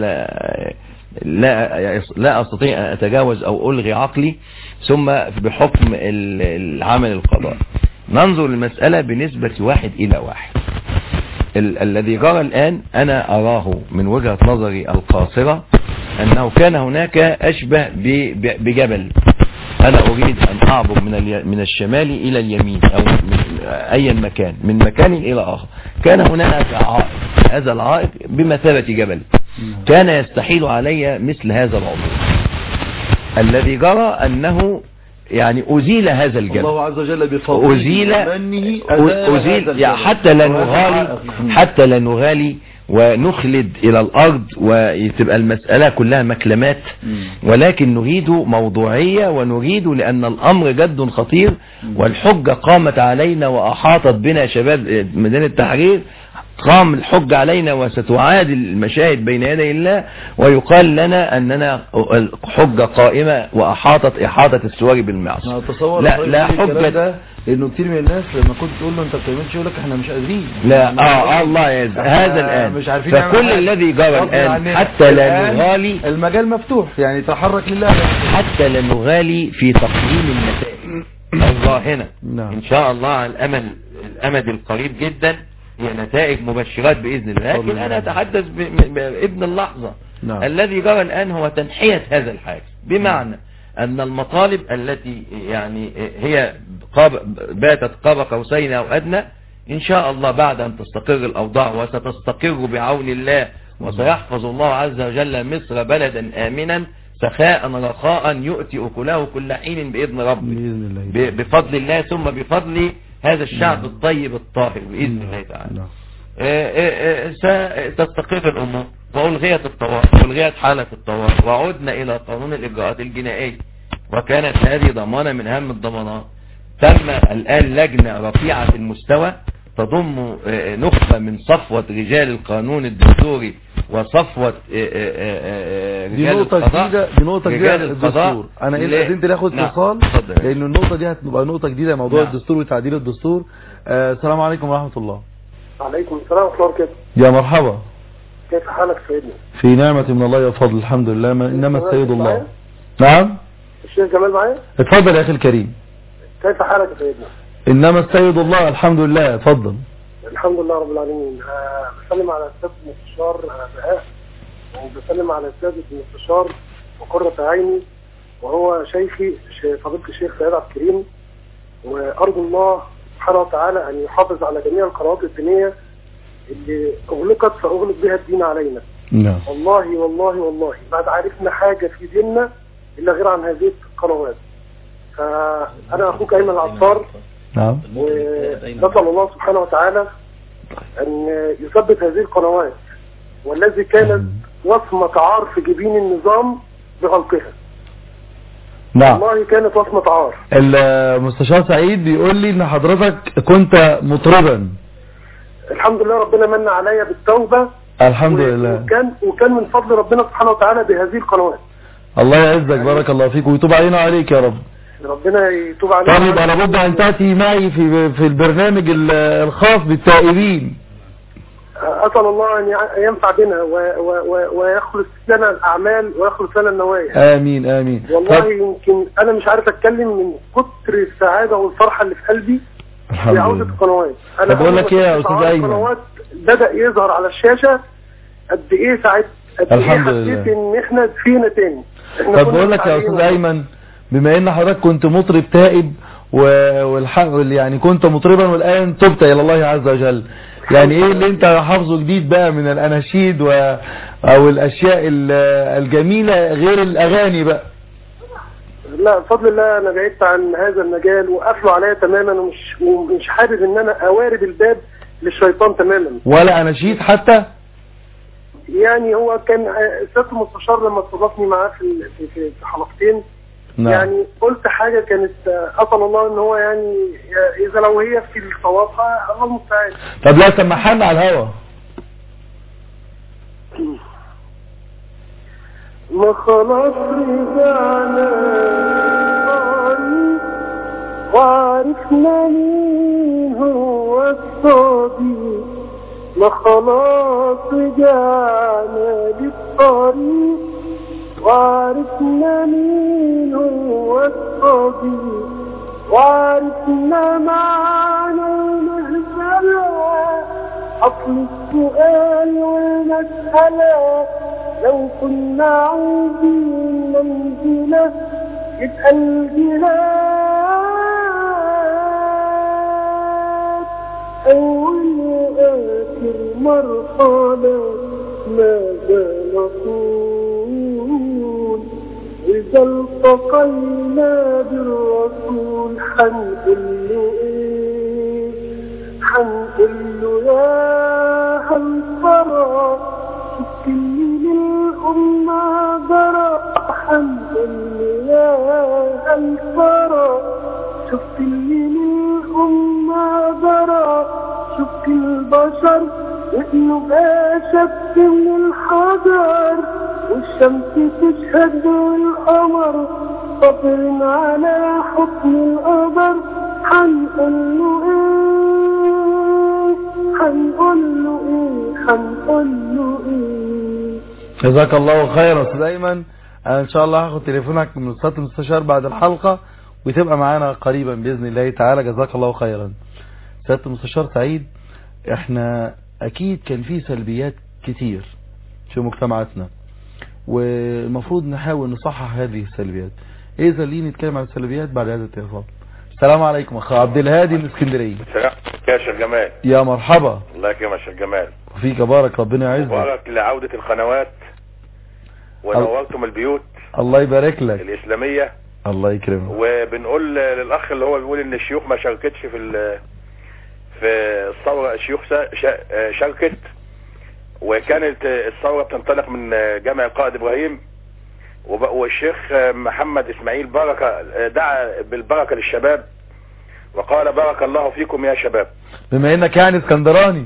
لا أستطيع أن أتجاوز أو ألغي عقلي، ثم بحكم العمل القضاء. ننظر للمسألة بنسبة 1:1. الذي جرى الآن أنا أراه من وجهة نظري القاصرة أنه كان هناك أشبه بجبل. أنا أريد أن أعبر من الشمال إلى اليمين أو من أي مكان، من مكان إلى آخر. كان هناك عائق، هذا العائق بمثابة جبل، كان يستحيل علي مثل هذا العبور. الذي جرى أنه يعني أزيل هذا الجبل، الله عز وجل بفضله أزيل يعني حتى لا نغالي ونخلد إلى الأرض وتبقى المسألة كلها مكلمات، ولكن نريد موضوعية، ونريد لأن الأمر جد خطير، والحجة قامت علينا وأحاطت بنا شباب ميدان التحرير. قام الحج علينا وستعاد المشاهد بين يدي الله، ويقال لنا أننا حجة قائمة وأحاطت إحاطة السوار بالمعصية. لا حجة، لأنه كتير من الناس لما كنت تقول له أنت بتعملش يقول لك إحنا مش قادرين. لا الله يعز هذا الآن. مش عارفين. فكل الذي جرى الآن حتى لا نغالي، المجال مفتوح يعني تحرك لله، حتى لا نغالي في تقييم النتائج الراهنة إن شاء الله على الأمد القريب جدا هي نتائج مبشرات بإذن الله. لكن أنا أتحدث بابن اللحظة. الذي جرى الآن هو تنحية هذا الحاجز، بمعنى أن المطالب التي يعني هي باتت قاب قوسين أو أدنى، إن شاء الله بعد أن تستقر الأوضاع، وستستقر بعون الله، وسيحفظ الله عز وجل مصر بلدا آمنا سخاء رخاء يؤتي أكله كل حين بإذن ربه، بفضل الله، ثم بفضل هذا الشعب الطيب الطاهر بإذن الله تعالى. ستستقر الأمور، وألغيت الطوارئ، وألغيت حالة الطوارئ، وعدنا إلى قانون الإجراءات الجنائية، وكانت هذه ضمانة من أهم الضمانات. تم الآن لجنة رفيعة المستوى تضم نخبة من صفوة رجال القانون الدستوري وصفوة رجال القضاء. دي نقطة جديدة الدستور. انا انت ناخد اتصال لان النقطة دي هتبقى نقطة جديدة، موضوع الدستور وتعديل الدستور. السلام عليكم ورحمة الله. وعليكم السلام ورحمة الله وبركاته. يا مرحبا، كيف حالك سيدنا؟ في نعمة من الله وفضل الحمد لله، انما السيد الله. نعم الشيخ جمال معايا؟ اتفضل يا اخي الكريم. كيف حالك يا سيدنا؟ انما السيد الله الحمد لله، اتفضل. الحمد لله رب العالمين. بسلم على السيد المستشار بهاء، وبسلم على السيد المستشار وقرة عيني، وهو شيخي فضيلة الشيخ سيد عبد الكريم، وارجو الله سبحانه وتعالى ان يحافظ على جميع القنوات الدينية اللي اغلقت فاغلق بها الدين علينا. نعم. والله والله والله ما عرفنا حاجة في ديننا الا غير عن هذه القنوات. فانا اخوك ايمن العطار. نعم. ونسأل الله سبحانه وتعالى ان يثبت هذه القنوات والذي كانت وصمة عار في جبين النظام بغلقها. نعم. والله كانت وصمة عار. المستشار سعيد بيقول لي ان حضرتك كنت مطربا. الحمد لله ربنا من عليا بالتوبة. الحمد لله. وكان من فضل ربنا سبحانه وتعالى بهذه القنوات. الله يعزك، بارك الله فيك ويتوب علينا وعليك يا رب. ربنا يتوب علينا. طيب انا لابد ان تأتي معي في البرنامج الخاص بالتائبين. اسال الله ان ينفع بنا ويخلص لنا الاعمال ويخلص لنا النوايا. امين امين. والله يمكن انا مش عارف اتكلم من كتر السعاده والفرحه اللي في قلبي في عوده القنوات. انا بقول لك ايه يا استاذ ايمن، القنوات بدا يظهر على الشاشه قد ايه ساعات، قد ايه حسيت ان احنا فينا تاني. طب بقول لك يا استاذ ايمن، بما ان حضرتك كنت مطرب تائب يعني كنت مطربا والان تبت الى الله عز وجل، يعني ايه اللي انت حافظه جديد بقى من الاناشيد او الاشياء الجميلة غير الاغاني بقى؟ لا بفضل الله انا بعدت عن هذا المجال وقفله عليا تماما، ومش حابب ان انا اوارد الباب للشيطان تماما. ولا اناشيد حتى؟ يعني هو كان سيادة المستشار لما استضافني معاه في حلقتين. نعم. يعني قلت حاجة كانت أسأل الله ان هو يعني اذا لو هي في الصواب الله المستعان. طب لا سمحنا على الهوا. ما خلاص رجعنا وعرفنا مين هو الصديق، ما خلاص رجعنا للطريق وعرفنا مين هو الصديق، وعرفنا معنى المهزلة، أصل السؤال والمسألة لو كنا عايزين منزلة يبقى الجهاد أول وآخر مرحلة ماذا نقول إذا التقينا بالرسول حنقول له إيه؟ حنقول له يا هل ترى شفت اللي للأمة جرى، حنقول له يا هل ترى شفت اللي للأمة جرى، شفت البشر وإنه باشت من الحجر والشمس تشهد والقمر صبر على حكم القدر، حنقول له ايه حنقول له ايه حنقول له ايه. جزاك الله خيرا استاذ ايمن. ان شاء الله هاخد تليفونك من استاذ المستشار بعد الحلقة وتبقى معانا قريبا باذن الله تعالى. جزاك الله خيرا. سيادة المستشار سعيد، احنا اكيد كان في سلبيات كتير في مجتمعاتنا والمفروض نحاول نصحح هذه السلبيات. ايه خليني نتكلم عن السلبيات بعد هذا الاتصال. السلام عليكم اخ عبد الهادي من اسكندريه. السلام يا شيخ جمال. يا مرحبا. الله يكرمك يا شيخ جمال. وفيك بارك، ربنا يعزك. مبارك لعودة القنوات ونورتم البيوت. الله يبارك لك. الإسلامية. الله يكرمك. وبنقول للأخ اللي هو بيقول إن الشيوخ ما شاركتش في الثورة، الشيوخ شاركت، وكانت الثورة بتنطلق من جامع القائد إبراهيم، والشيخ محمد إسماعيل بركة دعا بالبركة للشباب وقال بارك الله فيكم يا شباب. بما انك يعني اسكندراني.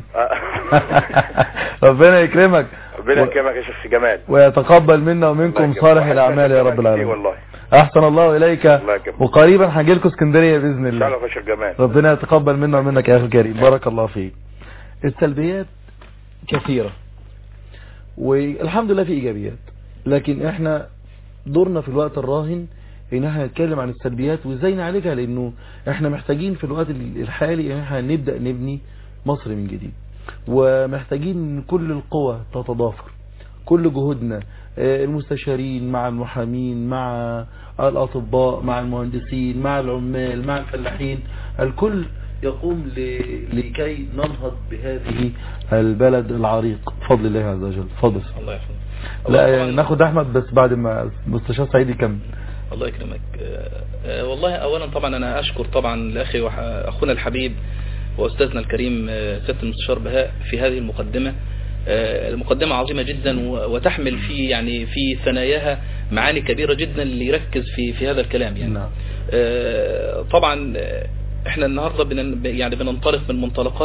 ربنا يكرمك. ربنا يكرمك يا شيخ جمال، ويتقبل منا ومنكم صالح الاعمال يا رب العالمين. والله احسن الله اليك، وقريبا هنجي لكم اسكندريه باذن الله. ان شاء الله يا شيخ جمال. ربنا يتقبل منا ومنك يا اخي الكريم، بارك الله فيك. السلبيات كثيره والحمد لله في ايجابيات، لكن احنا دورنا في الوقت الراهن ان احنا نتكلم عن السلبيات وازاي نعالجها، لانه احنا محتاجين في الوقت الحالي ان احنا نبدا نبني مصر من جديد، ومحتاجين كل القوى تتضافر، كل جهودنا، المستشارين مع المحامين مع الاطباء مع المهندسين مع العمال مع الفلاحين، الكل يقوم لكي ننهض بهذه البلد العريق بفضل الله عز وجل. فضل الله يحفظك. لا ناخد احمد بس بعد ما المستشار سعيد يكمل. الله يكرمك. والله اولا طبعا انا اشكر طبعا لاخي واخونا الحبيب واستاذنا الكريم سيادة المستشار بهاء في هذه المقدمة. المقدمة عظيمة جدا وتحمل في يعني في ثناياها معاني كبيرة جدا اللي يركز في هذا الكلام يعني. نعم. طبعا احنا النهاردة بننطلق من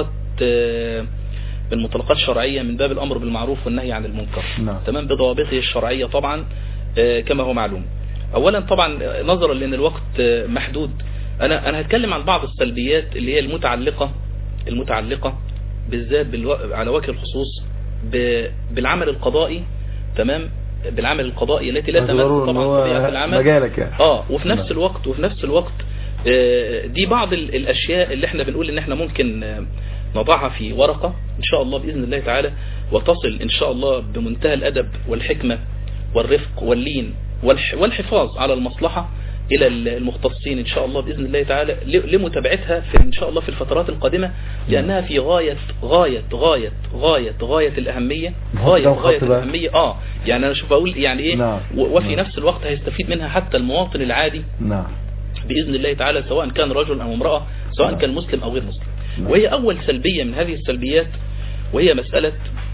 منطلقات شرعية من باب الامر بالمعروف والنهي عن المنكر. نعم. تمام، بضوابطه الشرعية طبعا كما هو معلوم. اولا طبعا نظرا لان الوقت محدود، انا هتكلم عن بعض السلبيات اللي هي المتعلقة بالذات على وجه الخصوص بالعمل القضائي. تمام، بالعمل القضائي التي لا تمس طبعا طبيعة العمل مجالك يعني. وفي نفس الوقت دي بعض الاشياء اللي احنا بنقول ان احنا ممكن نضعها في ورقة ان شاء الله باذن الله تعالى، وتصل ان شاء الله بمنتهى الادب والحكمة والرفق واللين والحفاظ على المصلحة الى المختصين ان شاء الله باذن الله تعالى لمتابعتها في ان شاء الله في الفترات القادمة، لانها في غاية الاهمية. غاية الاهمية. يعني انا شوف اقول يعني ايه. نعم. وفي نفس الوقت هيستفيد منها حتى المواطن العادي. نعم. باذن الله تعالى، سواء كان رجل او امرأة، سواء كان مسلم او غير مسلم. وهي اول سلبية من هذه السلبيات وهي مسألة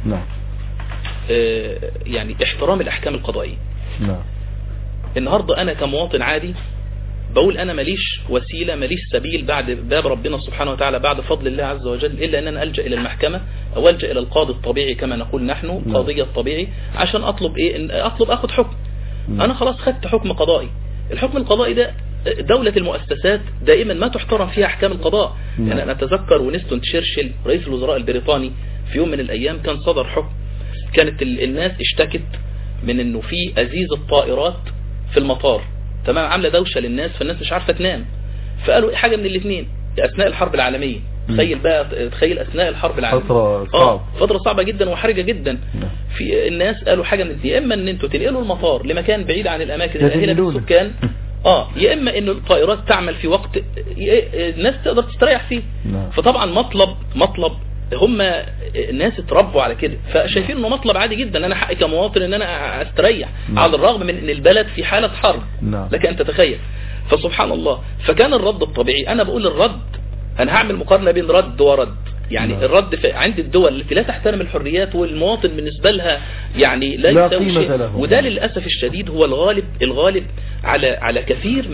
يعني احترام الاحكام القضائية. نعم. النهاردة انا كمواطن عادي بقول انا ماليش وسيلة ماليش سبيل بعد باب ربنا سبحانه وتعالى بعد فضل الله عز وجل الا ان انا الجأ الى المحكمة او الجأ الى القاضي الطبيعي كما نقول نحن القاضي الطبيعي عشان اطلب اخد حكم. انا خلاص خدت حكم قضائي. الحكم القضائي ده دولة المؤسسات دائما ما تحترم فيها احكام القضاء. يعني انا اتذكر وينستون تشرشل رئيس الوزراء البريطاني في يوم من الايام كان صدر حكم، كانت الناس اشتكت من انه في ازيز الطائرات في المطار، تمام، عامله دوشه للناس فالناس مش عارفه تنام، فقالوا حاجه من الاثنين اثناء الحرب العالميه. تخيل اثناء الحرب العالميه فتره صعبه جدا وحرجه جدا. في الناس قالوا حاجه من الاثنين، يا اما ان انتوا تنقلوا المطار لمكان بعيد عن الاماكن الاهله بالسكان، يا اما ان الطائرات تعمل في وقت الناس تقدر تستريح فيه. فطبعا مطلب هم الناس اتربوا على كده، فشايفين انه مطلب عادي جدا، انا حقي كمواطن ان انا استريح على الرغم من ان البلد في حالة حرب. لكن انت تخيل، فسبحان الله. فكان الرد الطبيعي، انا بقول الرد، انا هعمل مقارنة بين رد ورد. يعني الرد عند الدول التي لا تحترم الحريات والمواطن بالنسبة لها يعني لا يساوي شيء، وده للأسف الشديد هو الغالب على كثير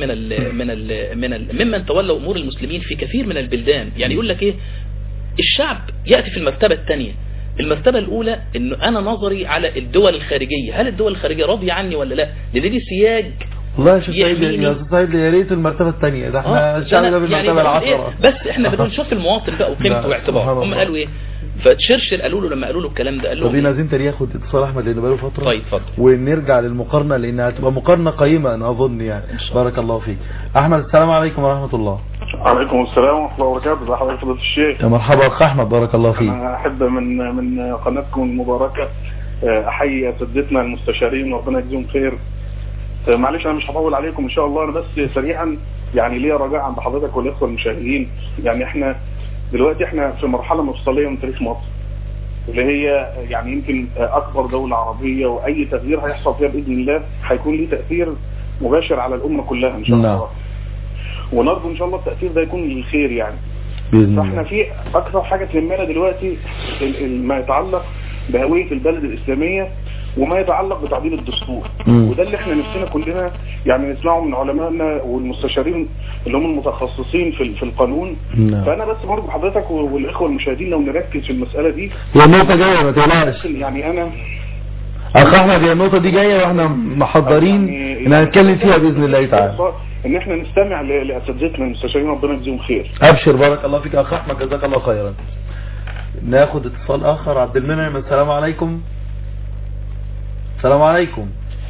ممن تولوا امور المسلمين في كثير من البلدان. يعني يقول لك ايه، الشعب يأتي في المرتبة الثانية. المرتبة الأولى إنه أنا نظري على الدول الخارجية، هل الدول الخارجية راضية عني ولا لا؟ لدي سياج. والله يا شيخ سعيد يا ريت المرتبة الثانية، ده احنا الشعب ده بالمرتبة العشرة. بس احنا بنشوف المواطن بقى وقيمته واعتباره. هم قالوا ايه؟ فتشرشل قالوا له لما قالوا له الكلام ده قال له طب عايزين ياخد اتصال احمد لانه بقاله فتره. طيب اتفضل. ونرجع للمقارنه لانها هتبقى مقارنه قيمه انا اظن يعني. بارك الله فيك. احمد السلام عليكم ورحمه الله. وعليكم السلام ورحمه الله وبركاته. ازي حضرتك فضيله الشيخ؟ يا مرحبا اخ احمد، بارك الله فيك. انا احب من قناتكم المباركه احيي اساتذتنا المستشارين وربنا يجزيهم خير. معلش انا مش هطول عليكم ان شاء الله، انا بس سريعا يعني ليا رجاء عند حضرتك والاخوه المشاهدين. يعني احنا دلوقتي في مرحله مفصليه من تاريخ مصر اللي هي يعني يمكن اكبر دولة عربية، واي تغيير هيحصل فيها باذن الله هيكون ليه تأثير مباشر على الامة كلها ان شاء الله. ونرجو ان شاء الله التأثير ده يكون للخير يعني. فاحنا في اكثر حاجة تهمنا دلوقتي ما يتعلق بهوية البلد الاسلامية وما يتعلق بتعديل الدستور. وده اللي احنا نفسنا كلنا يعني نسمعه من علمائنا والمستشارين اللي هم المتخصصين في القانون. فانا بس برضه حضرتك والاخوه المشاهدين لو نركز في المساله دي. هي النقطه جايه ما تقلقش يعني انا اخ احمد، هي النقطه دي جايه واحنا محضرين ان هنتكلم فيها باذن الله تعالى، ان احنا نستمع لاساتذتنا المستشارين ربنا يجزيهم خير. ابشر بارك الله فيك اخ احمد، جزاك الله خيرا. ناخد اتصال اخر. عبد المنعم، السلام عليكم. السلام عليكم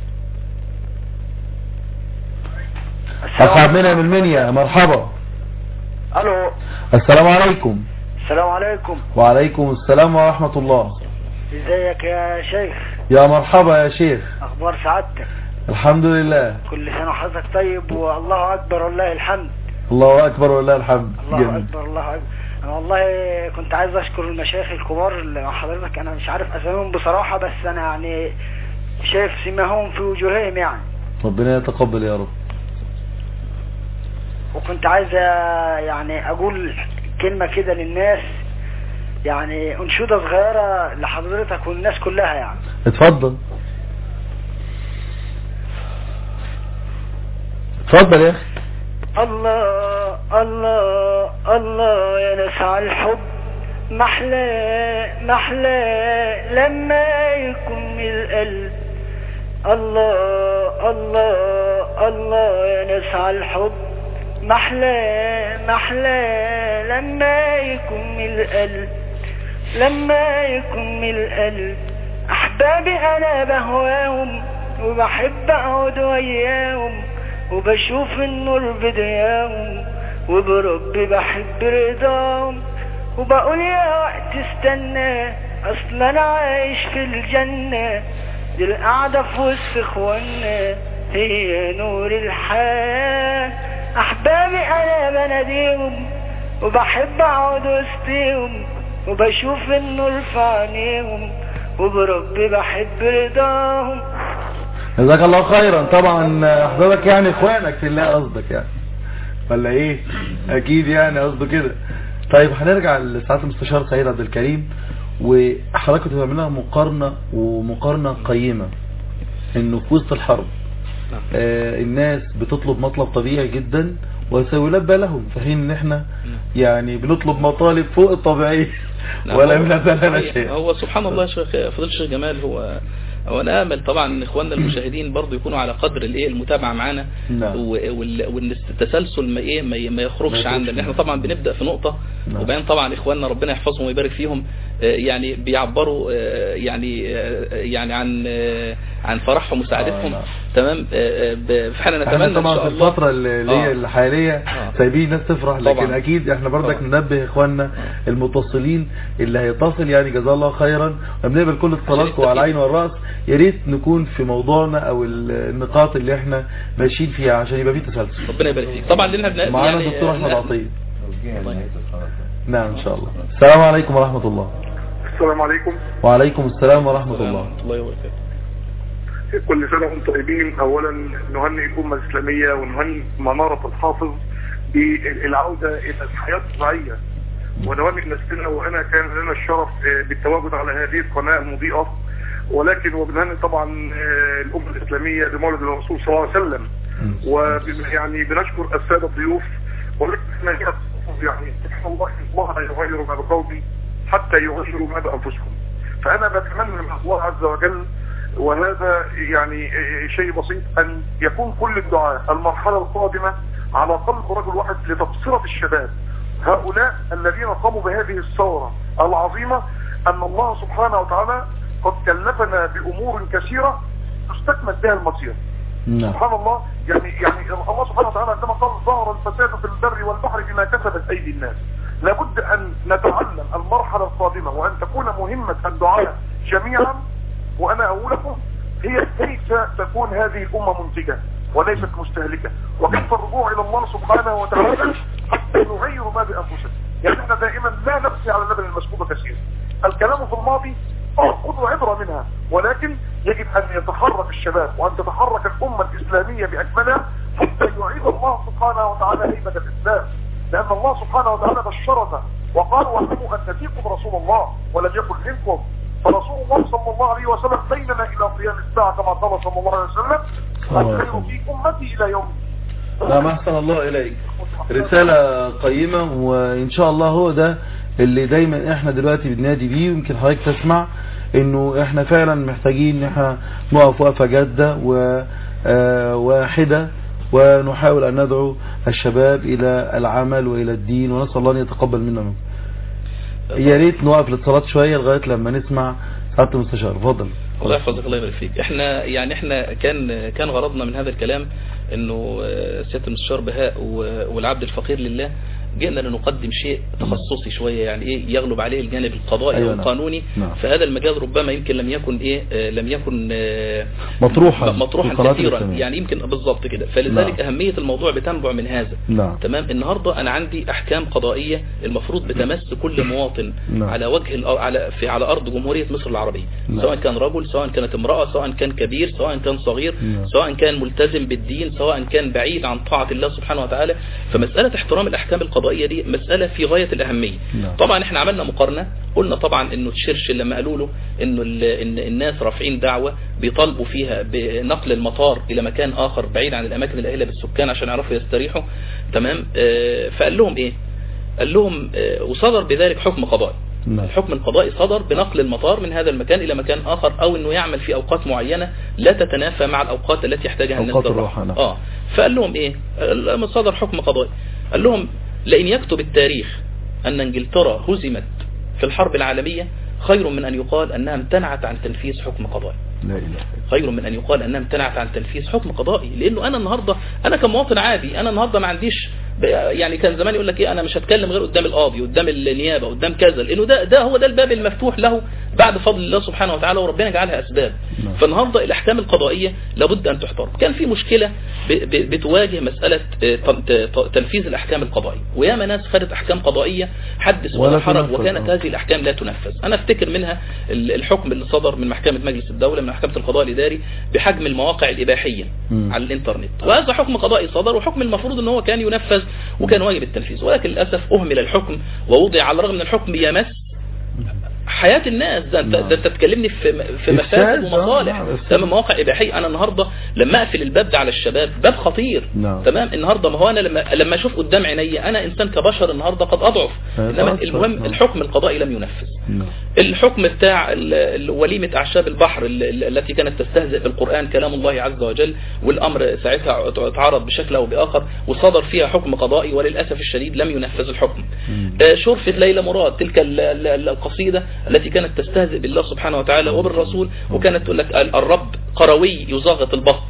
اخ عبد المنعم المنيا، مرحبا. الو السلام عليكم. السلام عليكم. وعليكم السلام ورحمة الله. ازيك يا شيخ؟ يا مرحبا يا شيخ. اخبار سعادتك؟ الحمد لله. كل سنة وحضرتك طيب، والله اكبر والله الحمد. الله اكبر والله الحمد. الله اكبر الله اكبر. انا والله كنت عايز اشكر المشايخ الكبار اللي مع حضرتك، انا مش عارف اساميهم بصراحة، بس انا يعني شايف سماهم في وجوههم يعني. ربنا يتقبل يا رب. وكنت عايز يعني اقول كلمة كده للناس، يعني انشودة صغيرة لحضرتك والناس كلها يعني. اتفضل اتفضل يا اخي. الله الله الله يا ناس على الحب، محلى محلى لما يكون من القلب. الله الله الله يا ناس على الحب، محلى محلى لما يكون من القلب، لما يكون من القلب. احبابي انا بهواهم وبحب اقعد وياهم، وبشوف النور بدياهم، وبربي بحب رضاهم، وبقول يا وقت استنى اصل انا عايش في الجنة، دي القعدة في وسط اخوانا هي نور الحياة. احبابي انا بناديهم وبحب اقعد وسطيهم، وبشوف النور في عينيهم، وبربي بحب رضاهم. جزاك الله خيرا. طبعا حضرتك يعني اخوانك في الله قصدك يعني، ولا ايه؟ اكيد يعني قصده كده. طيب هنرجع لسعاده المستشار سعيد عبد الكريم، وحضرتك كنت بتعمل لها مقارنه قيمه انه في وسط الحرب الناس بتطلب مطلب طبيعي جدا وسيلبى لهم، في حين ان احنا يعني بنطلب مطالب فوق الطبيعيه ولا يمنع لنا شيء. هو سبحان الله شيخ فضيلة الشيخ جمال، هو انا امل طبعا ان اخواننا المشاهدين برضو يكونوا على قدر المتابعه معانا، وان التسلسل ما يخرجش عنا، لان احنا طبعا بنبدا في نقطه وبعدين طبعا اخواننا ربنا يحفظهم ويبارك فيهم يعني بيعبروا يعني عن فرحهم وسعادتهم. تمام. فاحنا نتمنى طبعا ان شاء في الله الفتره اللي هي الحاليه سايبين الناس تفرح، لكن طبعا. اكيد احنا برضك ننبه اخواننا المتصلين اللي هيتصل يعني جزاه الله خيرا، وبنقبل كل اتصالاتكم على العين والراس. يا ريت نكون في موضوعنا او النقاط اللي احنا ماشيين فيها عشان يبقى في تسلسل. ربنا يبارك فيك. طبعا لنا معانا الدكتور احمد عطيه. نعم ان شاء الله. السلام عليكم ورحمه الله. السلام عليكم. وعليكم السلام ورحمه الله. الله وبركاته. كل سنة وانتم طيبين. اولا نهنئ الامة الاسلامية ونهنئ منارة الحافظ بالعودة الى الحياة الطبيعية، ونهنئ نفسنا، وانا كان لنا الشرف بالتواجد على هذه القناة المضيئة، ولكن وبنهنئ طبعا الامة الاسلامية بمولد الرسول صلى الله عليه وسلم، ويعني بنشكر السادة الضيوف، ولكن احنا يعني سبحان الله لا يغير ما بقوم حتى يغيروا ما بانفسهم. فانا بتمنى من الله عز وجل، وهذا يعني شيء بسيط، ان يكون كل الدعاء المرحلة القادمة على قلب رجل واحد لتبصرة الشباب هؤلاء الذين قاموا بهذه الثورة العظيمة، ان الله سبحانه وتعالى قد كلفنا بامور كثيرة تستكمل بها المصير. سبحان الله. يعني الله سبحانه وتعالى عندما قال ظهر الفساد في البر والبحر بما كسبت ايدي الناس، لابد ان نتعلم المرحلة القادمة وان تكون مهمة الدعاء جميعا، وانا اقولكم هي كيف تكون هذه الامة منتجة وليست مستهلكة، وكيف الرجوع الى الله سبحانه وتعالى حتى نغير ما بانفسنا. يعني احنا دائما لا نبكي على اللبن المسكوب كثير، الكلام في الماضي خذوا عبرة منها، ولكن يجب ان يتحرك الشباب وان تتحرك الامة الاسلامية باكملها حتى يعيد الله سبحانه وتعالى هيبة الاسلام، لان الله سبحانه وتعالى بشرنا وقال واعلموا ان فيكم رسول الله ولم يكن منكم، فرسول الله صلى الله عليه وسلم بيننا إلى قيام الساعة كما قال صلى الله عليه وسلم الخير في أمتي إلى يوم. لا أحسن الله إليك، رسالة قيمة، وإن شاء الله هو ده اللي دايما احنا دلوقتي بننادي بيه. ويمكن حضرتك تسمع انه احنا فعلا محتاجين ان احنا نقف وقفة جادة وواحدة، ونحاول ان ندعو الشباب الى العمل والى الدين، ونسأل الله ان يتقبل منا منهم. يا ريت نوقف للصلاة شوية لغاية لما نسمع سعادة المستشار. اتفضل. الله يحفظك، الله يبارك فيك. احنا كان غرضنا من هذا الكلام انه سيادة المستشار بهاء والعبد الفقير لله جئنا لنقدم شيء تخصصي شوية، يعني ايه يغلب عليه الجانب القضائي والقانوني. فهذا المجال ربما يمكن لم يكن مطروحا كثيرا، يعني يمكن بالضبط كده. فلذلك أهمية الموضوع بتنبع من هذا. تمام. النهاردة انا عندي احكام قضائية المفروض بتمس كل مواطن على وجه على ارض جمهورية مصر العربية، سواء كان رجل، سواء كانت امرأة، سواء كان كبير، سواء كان صغير، سواء كان ملتزم بالدين، سواء كان بعيد عن طاعة الله سبحانه وتعالى. فمسألة احترام الاحكام القضائية دي مسألة في غاية الأهمية. طبعا احنا عملنا مقارنة، قلنا طبعا انه تشرشل لما قالوا له انه ان الناس رافعين دعوة بيطالبوا فيها بنقل المطار الى مكان اخر بعيد عن الاماكن الاهلة بالسكان عشان يعرفوا يستريحوا. تمام. فقال لهم ايه؟ قال لهم وصدر بذلك حكم قضائي. الحكم القضائي صدر بنقل المطار من هذا المكان إلى مكان آخر، أو أنه يعمل في أوقات معينة لا تتنافى مع الأوقات التي يحتاجها الناس للراحة. فقال لهم إيه؟ صدر حكم قضائي، قال لهم لئن يكتب التاريخ أن انجلترا هزمت في الحرب العالمية خير من أن يقال أنها امتنعت عن تنفيذ حكم قضائي. خير من أن يقال أنها امتنعت عن تنفيذ حكم قضائي. لأنه أنا النهاردة أنا كمواطن عادي، أنا النهاردة ما عنديش، يعني كان زمان يقول لك ايه، انا مش هتكلم غير قدام القاضي، قدام النيابه، قدام كذا، لانه ده هو ده الباب المفتوح له بعد فضل الله سبحانه وتعالى، وربنا جعلها اسباب. فالنهارده الاحكام القضائيه لابد ان تحترم. كان في مشكله بتواجه مساله تنفيذ الاحكام القضائيه، وياما ناس خدت احكام قضائيه حدث ولا حرج، وكانت هذه الاحكام لا تنفذ. انا افتكر منها الحكم اللي صدر من محكمه مجلس الدوله، من محكمه القضاء الاداري، بحجم المواقع الاباحيه على الانترنت، وهذا حكم قضائي صدر، وحكم المفروض ان هو كان ينفذ وكان واجب التنفيذ، ولكن للأسف أهمل الحكم ووضع على الرغم من الحكم يمس حياة الناس. ده انت تتكلمني في مفاسد ومصالح. تمام. مواقع إباحية. أنا النهاردة لما أقفل الباب ده على الشباب باب خطير. تمام. النهاردة ما هو أنا لما أشوف قدام عيني أنا إنسان كبشر النهاردة قد أضعف، إنما المهم الحكم القضائي لم ينفذ. الحكم بتاع وليمة أعشاب البحر التي كانت تستهزئ بالقرآن كلام الله عز وجل، والأمر ساعتها اتعرض بشكل أو بآخر وصدر فيها حكم قضائي، وللأسف الشديد لم ينفذ الحكم. شرفة ليلى مراد، تلك القصيدة التي كانت تستهزئ بالله سبحانه وتعالى وبالرسول، وكانت تقول لك الرب قروي يزاغط البط،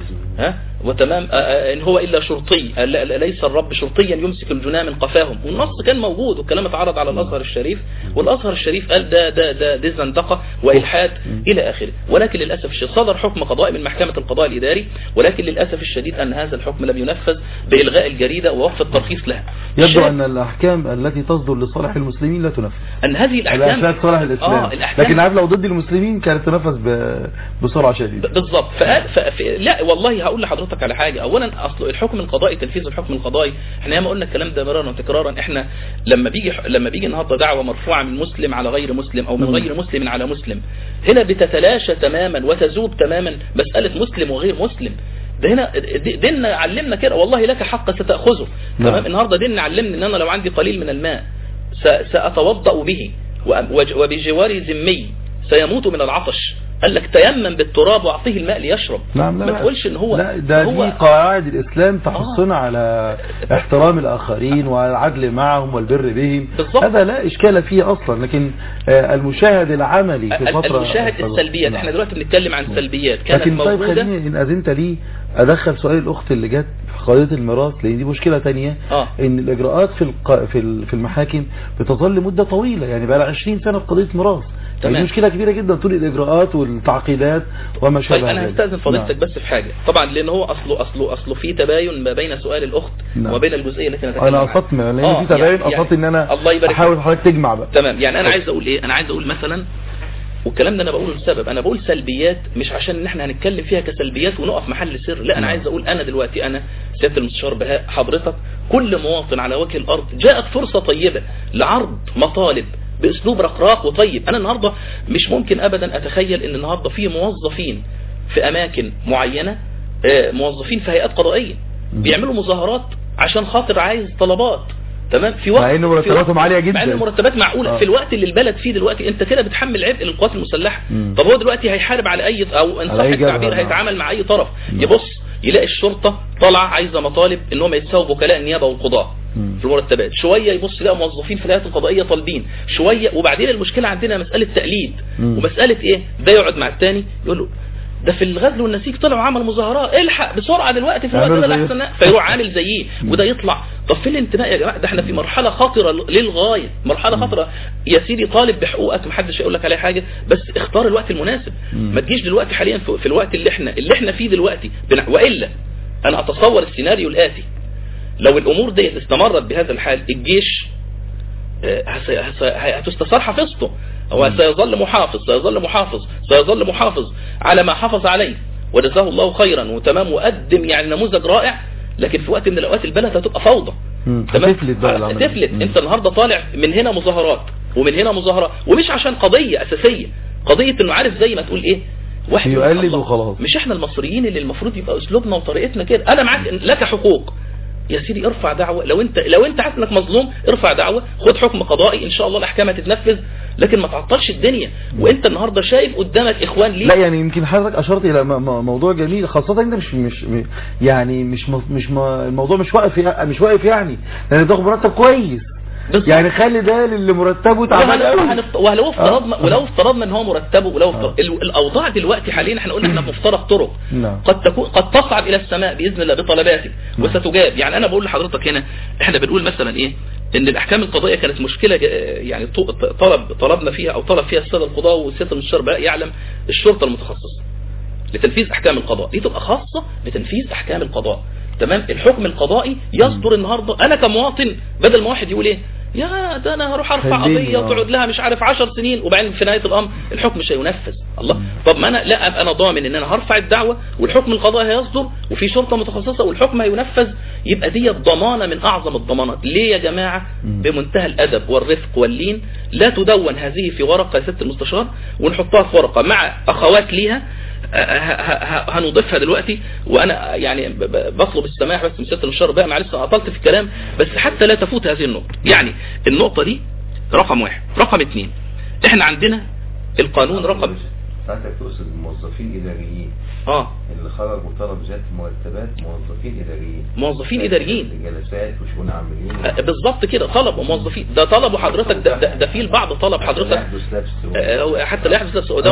وتمام إن هو إلا شرطي، ليس الرب شرطيا يمسك الجنان من قفاهم. والنص كان موجود، والكلام اتعرض على الأزهر الشريف، والأزهر الشريف قال ده زندقة وإلحاد إلى آخره. ولكن للأسف الشديد صدر حكم قضائي من محكمة القضاء الإداري، ولكن للأسف الشديد أن هذا الحكم لم ينفذ بإلغاء الجريدة ووقف الترخيص لها. يبدو أن الأحكام التي تصدر لصالح المسلمين لا تنفذ، أن هذه الأحكام صالح الإسلام، لكن عارف لو ضد المسلمين كانت تنفذ بسرعة شديدة. بالضبط. لا والله هقول لحضرتك على حاجة. أولا أصل الحكم القضائي، تنفيذ الحكم القضائي، احنا ياما قلنا الكلام ده مرارا وتكرارا. احنا لما بيجي النهارده دعوة مرفوعة من مسلم على غير مسلم، أو من غير مسلم على مسلم، هنا بتتلاشى تماما وتذوب تماما مسألة مسلم وغير مسلم. ده هنا ديننا علمنا كده، والله لك حق ستأخذه. تمام. النهارده ديننا علمني ان انا لو عندي قليل من الماء سأتوضأ به، وبجواري ذمي سيموت من العطش. قال لك تيمم بالتراب واعطيه الماء ليشرب. ما تقولش ان هو لا، ده دي قواعد الإسلام تحثنا على احترام الآخرين والعدل معهم والبر بهم. هذا لا إشكال فيه أصلا، لكن المشاهد العملي في فترة المشاهد السلبيات. احنا دلوقتي بنتكلم عن سلبيات كانت موجودة. طيب خليني إن أذنت لي أدخل سؤال الأخت اللي جت في قضية الميراث، لأن دي مشكلة تانية. إن الإجراءات في المحاكم بتظل مدة طويلة، يعني بقى 20 سنة في قضية ميراث. دي مشكلة كبيرة جدا، طول الإجراءات والتعقيدات وما شابه. طيب أنا هستأذن فضيلتك بس في حاجة. طبعا لأن هو أصله في تباين ما بين سؤال الأخت وبين الجزئية اللي كانت أنا قصدت لأن في تباين، قصدت إن أنا أحاول حضرتك تجمع بقى. تمام. يعني أنا عايز أقول إيه؟ أنا عايز أقول مثلا، والكلام ده أنا بقوله لسبب، أنا بقول سلبيات مش عشان إن إحنا هنتكلم فيها كسلبيات ونقف محل سر، لا. أنا عايز أقول أنا دلوقتي، أنا سيادة المستشار بهاء، حضرتك، كل مواطن على وجه الأرض جاءت فرصة طيبة لعرض مطالب باسلوب رقراق وطيب. انا النهارده مش ممكن ابدا اتخيل ان النهارده في موظفين في اماكن معينة، موظفين في هيئات قضائية بيعملوا مظاهرات عشان خاطر عايز طلبات، تمام، في وقت مع ان مرتباتهم عاليه جدا، مع ان المرتبات معقوله. في الوقت اللي البلد فيه دلوقتي انت كده بتحمل عبء للقوات المسلحه. طب هو دلوقتي هيحارب على اي، او ان صح التعبير هيتعامل مع اي طرف. يبص يلاقي الشرطه طالعه عايزه مطالب ان هم يتساووا وكلاء النيابه والقضاء في المرتبات، شويه يبص يلاقي موظفين في الهيئات القضائيه طالبين شويه. وبعدين المشكله عندنا مساله تقليد ومساله ايه، ده يقعد مع الثاني يقول له ده في الغزل والنسيج طلعوا عمل مظاهرات، الحق بسرعه دلوقتي في الوقت ده الاحسن، فيروح عامل زيه وده يطلع. طب فين الانتماء يا جماعه؟ ده احنا في مرحله خطره للغايه، مرحله خطره. يا سيدي طالب بحقوقك، محدش هيقول لك عليه حاجه، بس اختار الوقت المناسب. ما تجيش دلوقتي حاليا في الوقت اللي احنا فيه دلوقتي، والا انا اتصور السيناريو الاتي: لو الامور دي استمرت بهذا الحال، الجيش هتستثار حافظته، هو سيظل محافظ على ما حافظ عليه، وجزاه الله خيرا وتمام، وقدم يعني نموذج رائع. لكن في وقت من الاوقات البلد هتبقى فوضى، هتفلت. انت النهارده طالع من هنا مظاهرات ومن هنا مظاهرات، ومش عشان قضيه اساسيه، قضيه انه عارف زي ما تقول ايه، واحد يقلب وخلاص. مش احنا المصريين اللي المفروض يبقى اسلوبنا وطريقتنا كده. انا معاك، لك حقوق يا سيدي، ارفع دعوة. لو انت عارف انك مظلوم ارفع دعوة، خد حكم قضائي، ان شاء الله الاحكام هتتنفذ، لكن ما تعطلش الدنيا. وانت النهارده شايف قدامك اخوان ليه. لا يعني يمكن حضرتك اشرت الى موضوع جميل، خاصة انت الموضوع مش واقف يعني لان تاخد مرتب كويس، يعني خلي ده اللي مرتبه تعبان قوي. ولو افترضنا ان هو مرتبه، الاوضاع دلوقتي حاليا احنا قلنا احنا بنفترض طرق قد تصعد الى السماء باذن الله بطلباتك وستجاب. يعني انا بقول لحضرتك هنا، احنا بنقول مثلا ايه، ان الاحكام القضائيه كانت مشكله، يعني طلبنا فيها او طلب فيها الساده القضاه والسياده المستشار بقى يعلم الشرطه المتخصصه لتنفيذ احكام القضاء، دي تبقى خاصه لتنفيذ احكام القضاء، تمام. الحكم القضائي يصدر النهارده، انا كمواطن بدل ما واحد يقول ايه، يا ده انا هروح ارفع قضيه وتقعد لها مش عارف 10 سنين وبعدين في نهايه الامر الحكم مش هينفذ. الله، طب ما انا ضامن ان انا هرفع الدعوه والحكم القضائي هيصدر وفي شرطه متخصصه والحكم هينفذ، يبقى دي ضمانه من اعظم الضمانات. ليه يا جماعه؟ بمنتهى الادب والرفق واللين، لا تدون هذه في ورقه يا ست المستشار ونحطها في ورقه مع اخوات ليها هنضيفها دلوقتي. وانا يعني بطلب السماح بس من سياده المستشار بقى، معلش اطلت في الكلام، بس حتى لا تفوت هذه النقطه. يعني النقطه دي رقم 1. رقم 2، احنا عندنا القانون رقم، ساعتك تقصد موظفين اداريين اللي خرجوا طلب زياده مرتبات، موظفين اداريين جلسات وشؤون عاملين، بالظبط كده، طلبوا موظفين، ده طلبوا حضرتك، ده في البعض طلب حضرتك حتى لا يحدث لبس، وده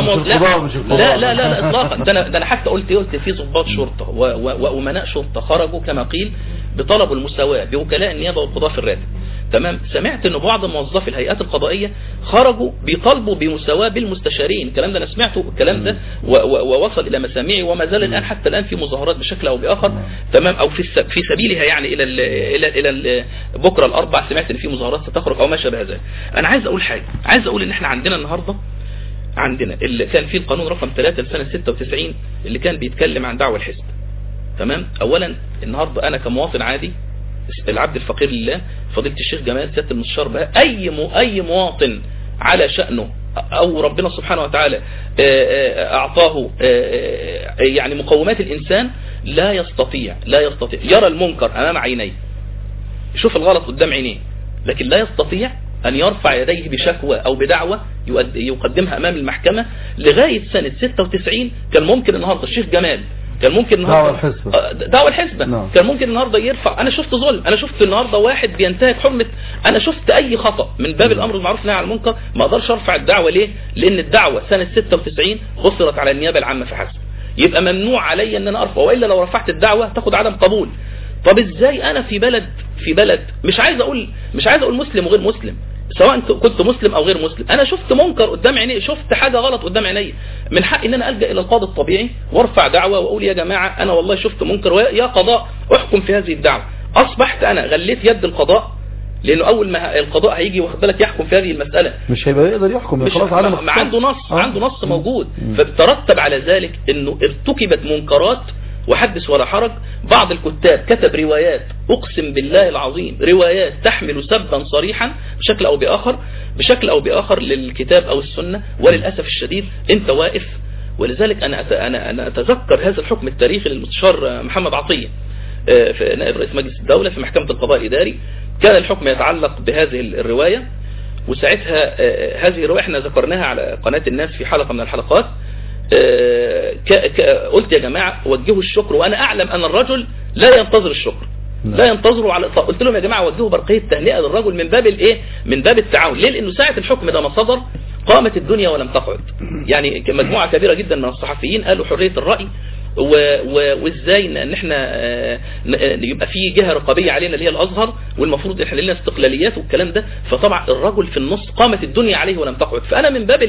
لا اطلاقا. ده انا حتى قلت في ضباط شرطه وامناء شرطه خرجوا كما قيل بطلبوا المساواه بوكلاء النيابه والقضاء في الراتب، تمام. سمعت ان بعض موظفي الهيئات القضائيه خرجوا بيطالبوا بمساواه بالمستشارين، الكلام ده انا سمعته، الكلام ده ووصل الى مسامعي، وما زال الان حتى الان في مظاهرات بشكل او باخر، تمام، او في سبيلها يعني الى بكره الاربع سمعت ان في مظاهرات ستخرج او ما شابه ذلك. انا عايز اقول حاجه، عايز اقول ان احنا عندنا النهارده اللي كان فيه القانون رقم 3 لسنه 96 اللي كان بيتكلم عن دعوى الحزب، تمام. اولا النهارده انا كمواطن عادي العبد الفقير لله فضيلة الشيخ جمال سيادة المستشار بقى، اي مواطن على شأنه او ربنا سبحانه وتعالى اعطاه يعني مقومات الانسان، لا يستطيع يرى المنكر امام عينيه، يشوف الغلط قدام عينيه، لكن لا يستطيع ان يرفع يديه بشكوى او بدعوة يقدمها امام المحكمة. لغاية سنة 96 كان ممكن النهاردة الشيخ جمال كان ممكن النهارده دعوة الحزبة كان ممكن النهارده يرفع. انا شفت ظلم، انا شفت النهارده واحد بينتهك حرمة، انا شفت اي خطأ من باب الامر بالمعروف والنهي عن المنكر، ما اقدرش ارفع الدعوة. ليه؟ لان الدعوة سنة 96 خسرت على النيابة العامة فحسب، يبقى ممنوع علي ان انا ارفع، والا لو رفعت الدعوة تاخد عدم قبول. طب ازاي انا في بلد مش عايز اقول مسلم وغير مسلم، سواء كنت مسلم او غير مسلم، انا شفت منكر قدام عيني، شفت حاجة غلط قدام عيني، من حق ان انا الجا الى القاضي الطبيعي وارفع دعوة واقول يا جماعة انا والله شفت منكر ويا قضاء احكم في هذه الدعوة. اصبحت انا غليت يد القضاء، لانه اول ما القضاء هيجي واخد بالك يحكم في هذه المسألة مش هيبقى يقدر يحكم، خلاص عنده نص موجود، فبترتب على ذلك انه ارتكبت منكرات وحدث ولا حرج. بعض الكتاب كتب روايات أقسم بالله العظيم روايات تحمل سبا صريحا بشكل أو بآخر للكتاب أو السنة، وللأسف الشديد أنت واقف. ولذلك أنا أتذكر هذا الحكم التاريخي للمستشار محمد عطية في نائب رئيس مجلس الدولة في محكمة القضاء الإداري. كان الحكم يتعلق بهذه الرواية، وساعتها هذه الرواية احنا ذكرناها على قناة الناس في حلقة من الحلقات. قلت يا جماعة وجهوا الشكر، وأنا أعلم أن الرجل لا ينتظر الشكر، لا ينتظروا على الإطلاق. قلت لهم يا جماعة وجهوا برقية تهنئة للرجل من باب الايه، من باب التعاون. ليه؟ لأنه ساعة الحكم ده ما صدر قامت الدنيا ولم تقعد. يعني مجموعة كبيرة جدا من الصحفيين قالوا حرية الرأي، وازاي ان احنا يبقى في جهة رقابية علينا اللي هي الازهر، والمفروض احنا لنا استقلاليات والكلام ده. فطبعا الرجل في النص قامت الدنيا عليه ولم تقعد. فانا من باب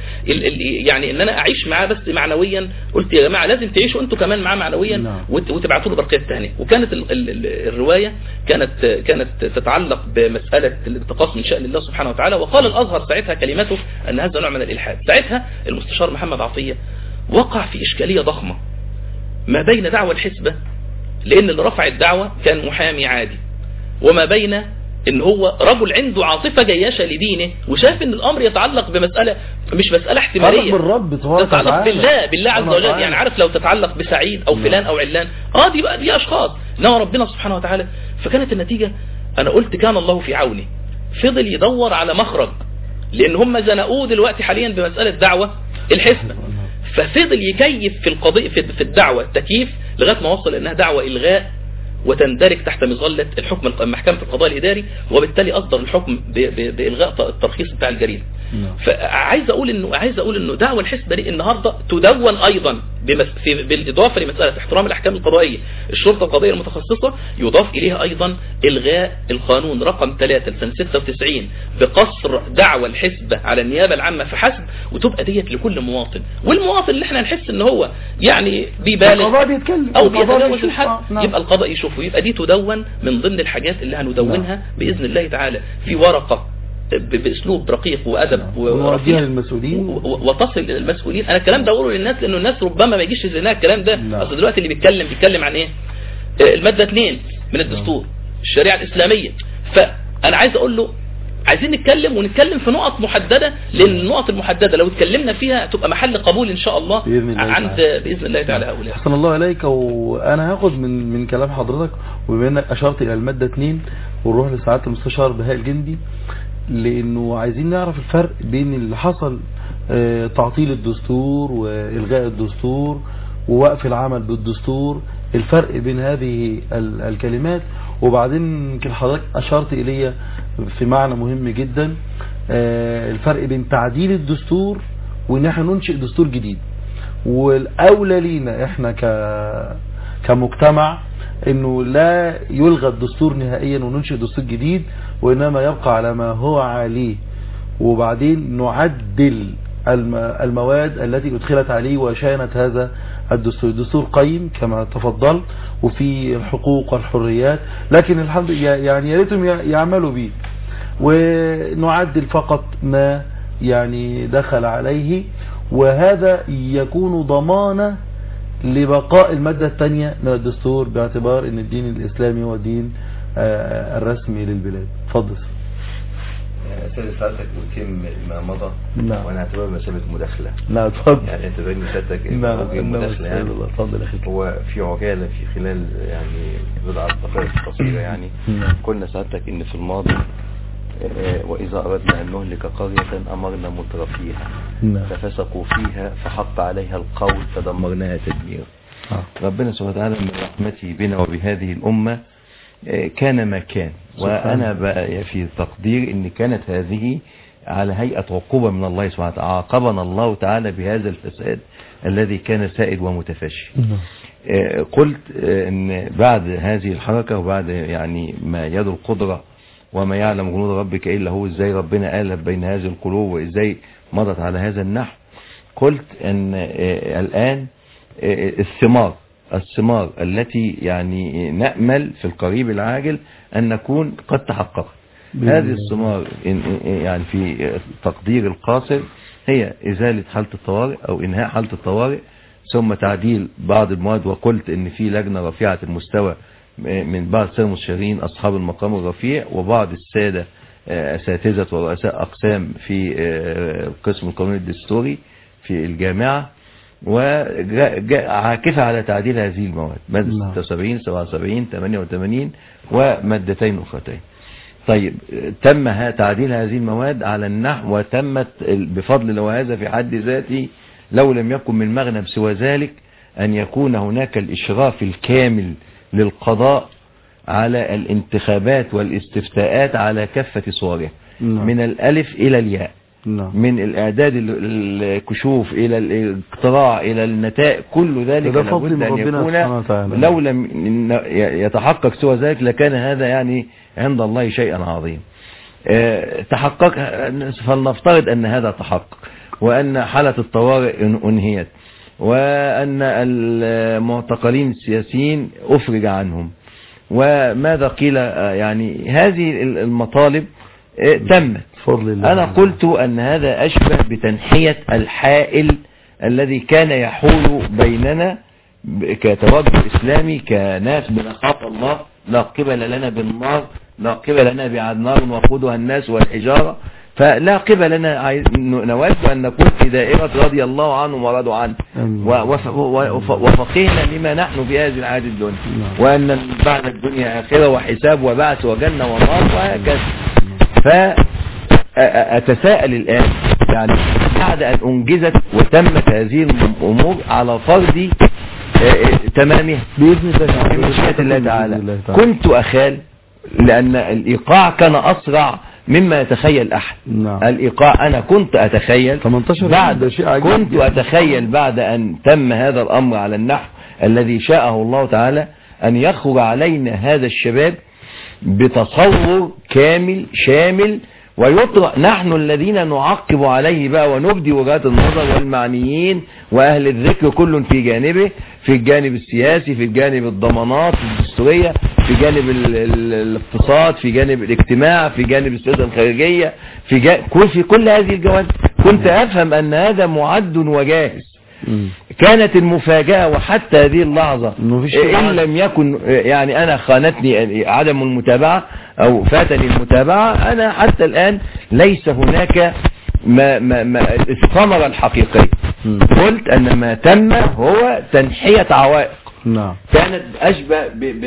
يعني ان انا اعيش معاه بس معنويا، قلت يا جماعة لازم تعيشوا انتوا كمان معاه معنويا وتبعتوا له برقية تهنئة. وكانت الرواية كانت تتعلق بمسألة الانتقاص من شأن الله سبحانه وتعالى. وقال الازهر ساعتها كلمته ان هذا نوع من الالحاد. ساعتها المستشار محمد عطية وقع في اشكالية ضخمة ما بين دعوة الحسبة، لأن اللي رفع الدعوة كان محامي عادي، وما بين إن هو رجل عنده عاطفة جياشة لدينه، وشاف إن الأمر يتعلق بمسألة مش مسألة احتمالية، تتعلق بالله عز وجل. يعني عارف لو تتعلق بسعيد أو فلان أو علان دي أشخاص، إنما ربنا سبحانه وتعالى. فكانت النتيجة أنا قلت كان الله في عونه، فضل يدور على مخرج، لأن هم زنقوه دلوقتي حاليا بمسألة دعوة الحسبة. ففضل يكيف في القضية في الدعوة التكييف لغاية ما وصل انها دعوة الغاء وتندرج تحت مظلة الحكم محكمة القضاء الإداري، وبالتالي أصدر الحكم بإلغاء الترخيص بتاع الجريمة. فعايز أقول إنه دعوة الحسبة دي النهاردة تدون أيضا بالإضافة لمسألة احترام الأحكام القضائية، الشرطة القضائية المتخصصة يضاف إليها أيضا إلغاء القانون رقم 3 لسنة 96 بقصر دعوة الحسبة على النيابة العامة فحسب، وتبقى ديت لكل مواطن. والمواطن اللي احنا نحس إن هو يعني بيبالغ أو بيتجاوز الحد يبقى القضاء يشوفه. يبقى دي تدون من ضمن الحاجات اللي هندونها بإذن الله تعالى في ورقة باسلوب رقيق وادب ونوديها للمسؤولين وتصل الى المسؤولين. انا الكلام ده اقوله للناس لانه الناس ربما ما يجيش ذهنها الكلام ده. اصل دلوقتي اللي بيتكلم عن ايه؟ الماده 2 من الدستور الشريعه الاسلاميه. فانا عايز اقول له عايزين نتكلم في نقط محدده، لان النقط المحدده لو اتكلمنا فيها تبقى محل قبول ان شاء الله باذن الله تعالى. هؤلاء حسن الله عليك. وانا هاخد من كلام حضرتك، وبما انك اشرت الى الماده 2 ونروح لسعاده المستشار بهاء الجندي، لانه عايزين نعرف الفرق بين اللي حصل تعطيل الدستور والغاء الدستور ووقف العمل بالدستور، الفرق بين هذه الكلمات. وبعدين يمكن حضرتك اشرت اليه في معنى مهم جدا، الفرق بين تعديل الدستور وان احنا ننشئ دستور جديد. والاولى لينا احنا كمجتمع انه لا يلغى الدستور نهائيا وننشئ دستور جديد، وانما يبقى على ما هو عليه، وبعدين نعدل المواد التي ادخلت عليه وشانت هذا الدستور. الدستور قيم كما تفضل وفي الحقوق والحريات، لكن الحمد لله يعني يا ريتهم يعملوا به، ونعدل فقط ما يعني دخل عليه، وهذا يكون ضمانة لبقاء المادة الثانية من الدستور، باعتبار ان الدين الاسلامي هو الدين الرسمي للبلاد. اتفضل. سيد سعادتك أتم ما مضى. نعم. وانا اعتبر مسألة مداخلة. نعم اتفضل. يعني اعتبرني سعادتك مداخلة يعني. اتفضل اخي. هو في عجالة في خلال يعني بضعة دقائق قصيرة يعني. قلنا سعادتك ان في الماضي وإذا أردنا أن نهلك قرية أمرنا مترفيها ففسقوا فيها فحق عليها القول فدمرناها تدميرا. ربنا سبحانه وتعالى من رحمته بنا وبهذه الأمة كان ما كان، وأنا بقى في تقدير أن كانت هذه على هيئة عقوبة من الله سبحانه وتعالى. عاقبنا الله تعالى بهذا الفساد الذي كان سائد ومتفشي. قلت أن بعد هذه الحركة وبعد يعني ما يد القدرة وما يعلم جنود ربك إلا هو، ازاي ربنا ألف بين هذه القلوب وازاي مضت على هذا النحو. قلت ان الآن الثمار التي يعني نأمل في القريب العاجل أن نكون قد تحققت. هذه الثمار يعني في تقدير القاصر هي إزالة حالة الطوارئ أو إنهاء حالة الطوارئ، ثم تعديل بعض المواد، وقلت ان في لجنة رفيعة المستوى من بعض السادة المستشارين أصحاب المقام الرفيع وبعض السادة أساتذة ورؤساء أقسام في القسم القانوني الدستوري في الجامعة، وعاكفة على تعديل هذه المواد، مادة 76 77 88 ومادتين أخرتين. طيب تم تعديل هذه المواد على النحو، وتمت بفضل الله، وهذا في حد ذاته لو لم يكن من مغنم سوى ذلك أن يكون هناك الإشراف الكامل للقضاء على الانتخابات والاستفتاءات على كافة صورها، من الألف إلى الياء، من الإعداد الكشوف إلى الاقتراع إلى النتائج، كل ذلك لابد أن يكون، لو لم يتحقق سوى ذلك لكان هذا يعني عند الله شيئا عظيم. تحقق، فلنفترض أن هذا تحقق، وأن حالة الطوارئ انهيت، وأن المعتقلين السياسيين أفرج عنهم، وماذا قيل، يعني هذه المطالب تمت. أنا قلت أن هذا أشبه بتنحية الحائل الذي كان يحول بيننا كتوجه إسلامي، كناس بنخاف الله، لا قبل لنا بالنار، لا قبل لنا بعد وقودها الناس والحجارة، فلا قبل لنا، نود أن نكون في دائرة رضي الله عنهم ورضوا عنه، وفقهنا لما نحن في هذه الحياة الدنيا، وأن بعد الدنيا آخرة وحساب وبعث وجنة ونار وهكذا. فأتساءل الآن، يعني بعد أن أنجزت وتمت هذه الأمور على فرض تمامها بمشيئة الله تعالى، كنت أخال، لأن الإيقاع كان أسرع مما يتخيل أحد. الإيقاع أنا كنت أتخيل بعد أن تم هذا الأمر على النحو الذي شاءه الله تعالى، أن يخرج علينا هذا الشباب بتصور كامل شامل، ويطرح نحن الذين نعقب عليه بقى ونبدي وجهات النظر، والمعنيين وأهل الذكر كل في جانبه، في الجانب السياسي، في الجانب الضمانات الدستورية، في جانب الاقتصاد، في جانب الاجتماع، في جانب السياسة الخارجية، في كل هذه الجوانب. كنت أفهم أن هذا معد وجاهز. كانت المفاجأة وحتى هذه اللحظة إن لم يكن، يعني أنا خانتني عدم المتابعة أو فاتني المتابعة، أنا حتى الآن ليس هناك الثمرة الحقيقية. قلت أن ما تم هو تنحية عوائق، كانت أشبه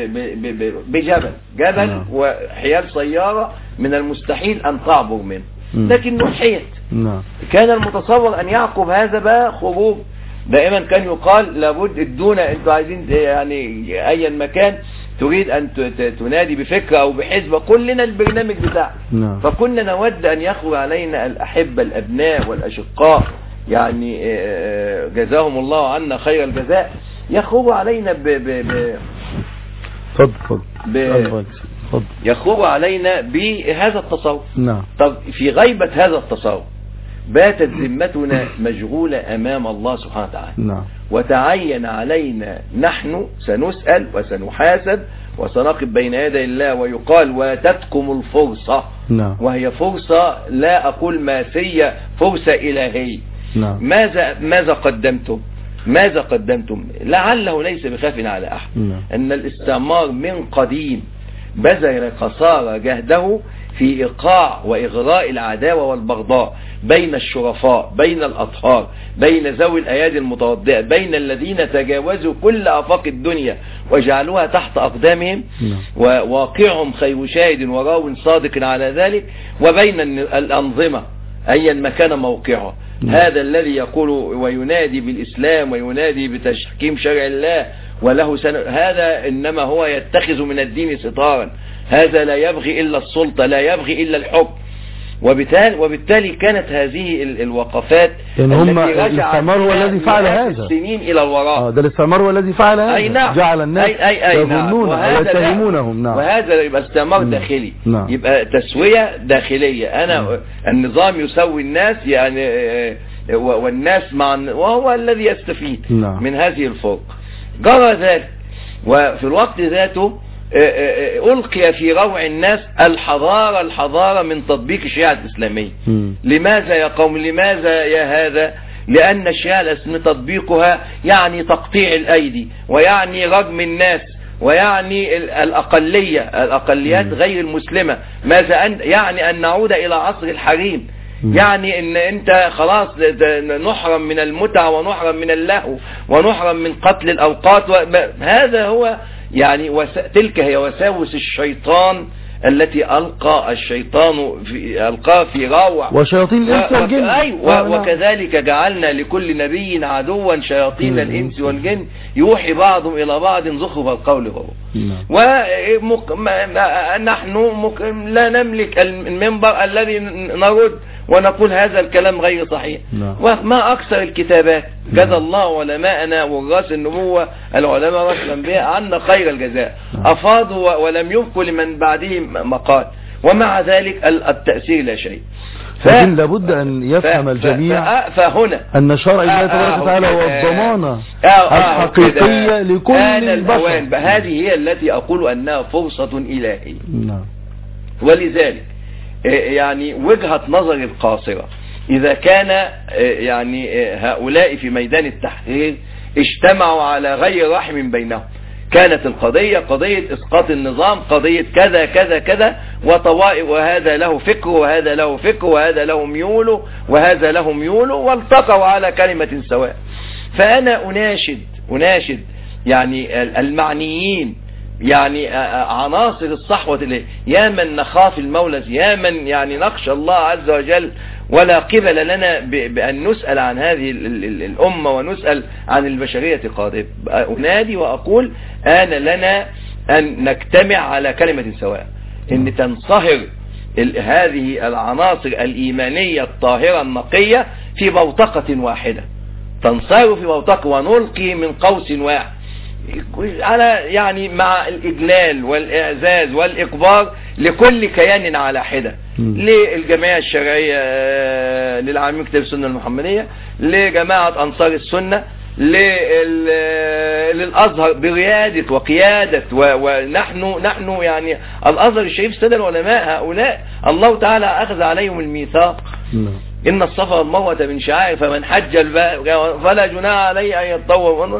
بجبل وحيال سيارة من المستحيل أن تعبر منه، لكن نحيت. كان المتصور أن يعقب هذا بقى خروج. دائما كان يقال لابد ادونا، انتوا عايزين يعني ايا مكان تريد ان تنادي بفكرة او بحزبة، قل لنا البرنامج بتاعك. فكنا نود ان يخرج علينا الاحبة الابناء والاشقاء، يعني جزاهم الله عنا خير الجزاء، يخرجوا علينا يخرجوا علينا بهذا التصور. طب في غيبة هذا التصور باتت ذمتنا مشغولة أمام الله سبحانه وتعالى، وتعين علينا نحن سنسأل وسنحاسب وسنقف بين يدي الله، ويقال واتتكم الفرصة، وهي فرصة لا أقول ماسية، فرصة إلهية. ماذا قدمتم؟ لعله ليس بخاف على أحد أن الاستعمار من قديم بذل قصارى جهده في إيقاع وإغراء العداوة والبغضاء بين الشرفاء، بين الأطهار، بين ذوي الأيادي المتوضئة، بين الذين تجاوزوا كل آفاق الدنيا وجعلوها تحت أقدامهم، وواقعهم خير شاهد وراو صادق على ذلك، وبين الأنظمة أيا ما كان موقعها. هذا الذي يقول وينادي بالإسلام وينادي بتحكيم شرع الله وله هذا إنما هو يتخذ من الدين ستارا، هذا لا يبغي إلا السلطة، لا يبغي إلا الحكم. وبالتالي كانت هذه الوقفات، يعني هم الاستعمار هو الذي فعل هذا السنين إلى الوراء. ده الاستعمار هو الذي فعل هذا. أي نعم. جعل الناس يظنون ويتهمونهم. وهذا يبقى استعمار داخلي. يبقى تسوية داخلية. أنا النظام يسوي الناس، يعني والناس وهو الذي يستفيد من هذه الفرق. جرى ذلك، وفي الوقت ذاته ألقي في روع الناس الحضارة من تطبيق الشريعة الإسلامية. لماذا يا قوم؟ لماذا يا هذا؟ لأن الشريعة الإسلامية تطبيقها يعني تقطيع الأيدي، ويعني رجم الناس، ويعني الأقليات غير المسلمة. ماذا يعني أن نعود إلى عصر الحريم، يعني ان انت خلاص نحرم من المتع ونحرم من اللهو ونحرم من قتل الاوقات. هذا هو يعني تلك هي وساوس الشيطان التي ألقى في روع وشياطين الإنس والجن. وكذلك جعلنا لكل نبي عدوا شياطين الإنس والجن يوحي بعضهم إلى بعض زخرف القول غرورا. ونحن لا نملك المنبر الذي نرد ونقول هذا الكلام غير صحيح. وما أكثر الكتابات، جزا الله علماءنا وراث النبوة العلماء ورث الأنبياء عنا خير الجزاء، أفاضوا ولم يبقوا لمن بعدهم مقال، ومع ذلك التأثير لا شيء. لكن لابد أن يفهم الجميع فهنا أن شرع الله تبارك وتعالى هو الضمانة الحقيقية لكل البشر. هذه هي التي أقول أنها فرصة إلهية. ولذلك يعني وجهة نظر القاصرة إذا كان يعني هؤلاء في ميدان التحرير اجتمعوا على غير رحم بينهم، كانت القضية قضية إسقاط النظام، قضية كذا كذا كذا وطوائف، وهذا له فكر وهذا له فكر وهذا له ميول وهذا له ميول، والتقوا على كلمة سواء. فأنا أناشد يعني المعنيين، يعني عناصر الصحوة اللي يا من نخاف المولى، يا من يعني نخشى الله عز وجل، ولا قبل لنا بأن نسأل عن هذه الأمة ونسأل عن البشرية قادم. أنادي وأقول آن لنا أن نجتمع على كلمة سواء، أن تنصهر هذه العناصر الإيمانية الطاهرة النقية في بوتقة واحدة، تنصهر في بوتقة ونلقي من قوس واحد على يعني مع الإجلال والإعزاز والإكبار لكل كيان على حدة، للجمعية الشرعية للعاملين بكتاب السنة المحمدية، لجماعة أنصار السنة، للأزهر بريادة وقيادة، ونحن يعني الأزهر الشريف سادة العلماء هؤلاء الله تعالى أخذ عليهم الميثاق، إن الصفا والمروة من شعائر فمن حج فلا جناح عليه أن يتطوف.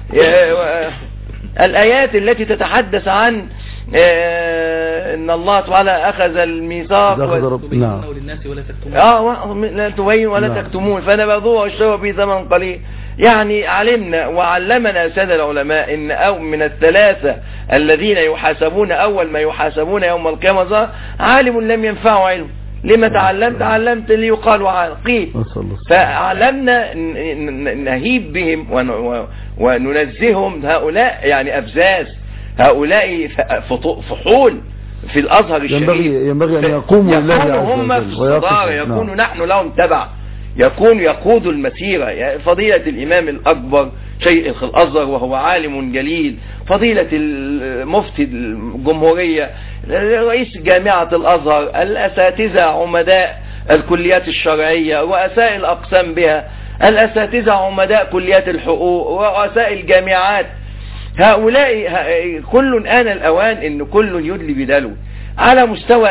الآيات التي تتحدث عن ان الله تعالى اخذ الميثاق للناس ولا تكتمون لا تبين ولا تكتمون فنبذوه واشتروا به ثمن قليل. يعني علمنا وعلمنا سادة العلماء ان او من الثلاثة الذين يحاسبون اول ما يحاسبون يوم القيامة عالم لم ينفعه علم. لما تعلمت ليقال قيل. فعلمنا نهيب بهم وننزههم. هؤلاء يعني أفزاز، هؤلاء فحول في الأزهر الشريف. ينبغي أن يقوموا لله عز وجل، هم في الصدارة، يكون نحن لهم تبع، يكون يقود المسيرة. يعني فضيلة الإمام الأكبر شيخ الأزهر وهو عالم جليل، فضيلة المفتي الجمهورية، رئيس جامعة الأزهر، الأساتذة عمداء الكليات الشرعية، رؤساء الأقسام بها، الأساتذة عمداء كليات الحقوق، رؤساء الجامعات، هؤلاء كل آن الأوان إن كل يدلي بدلو على مستوى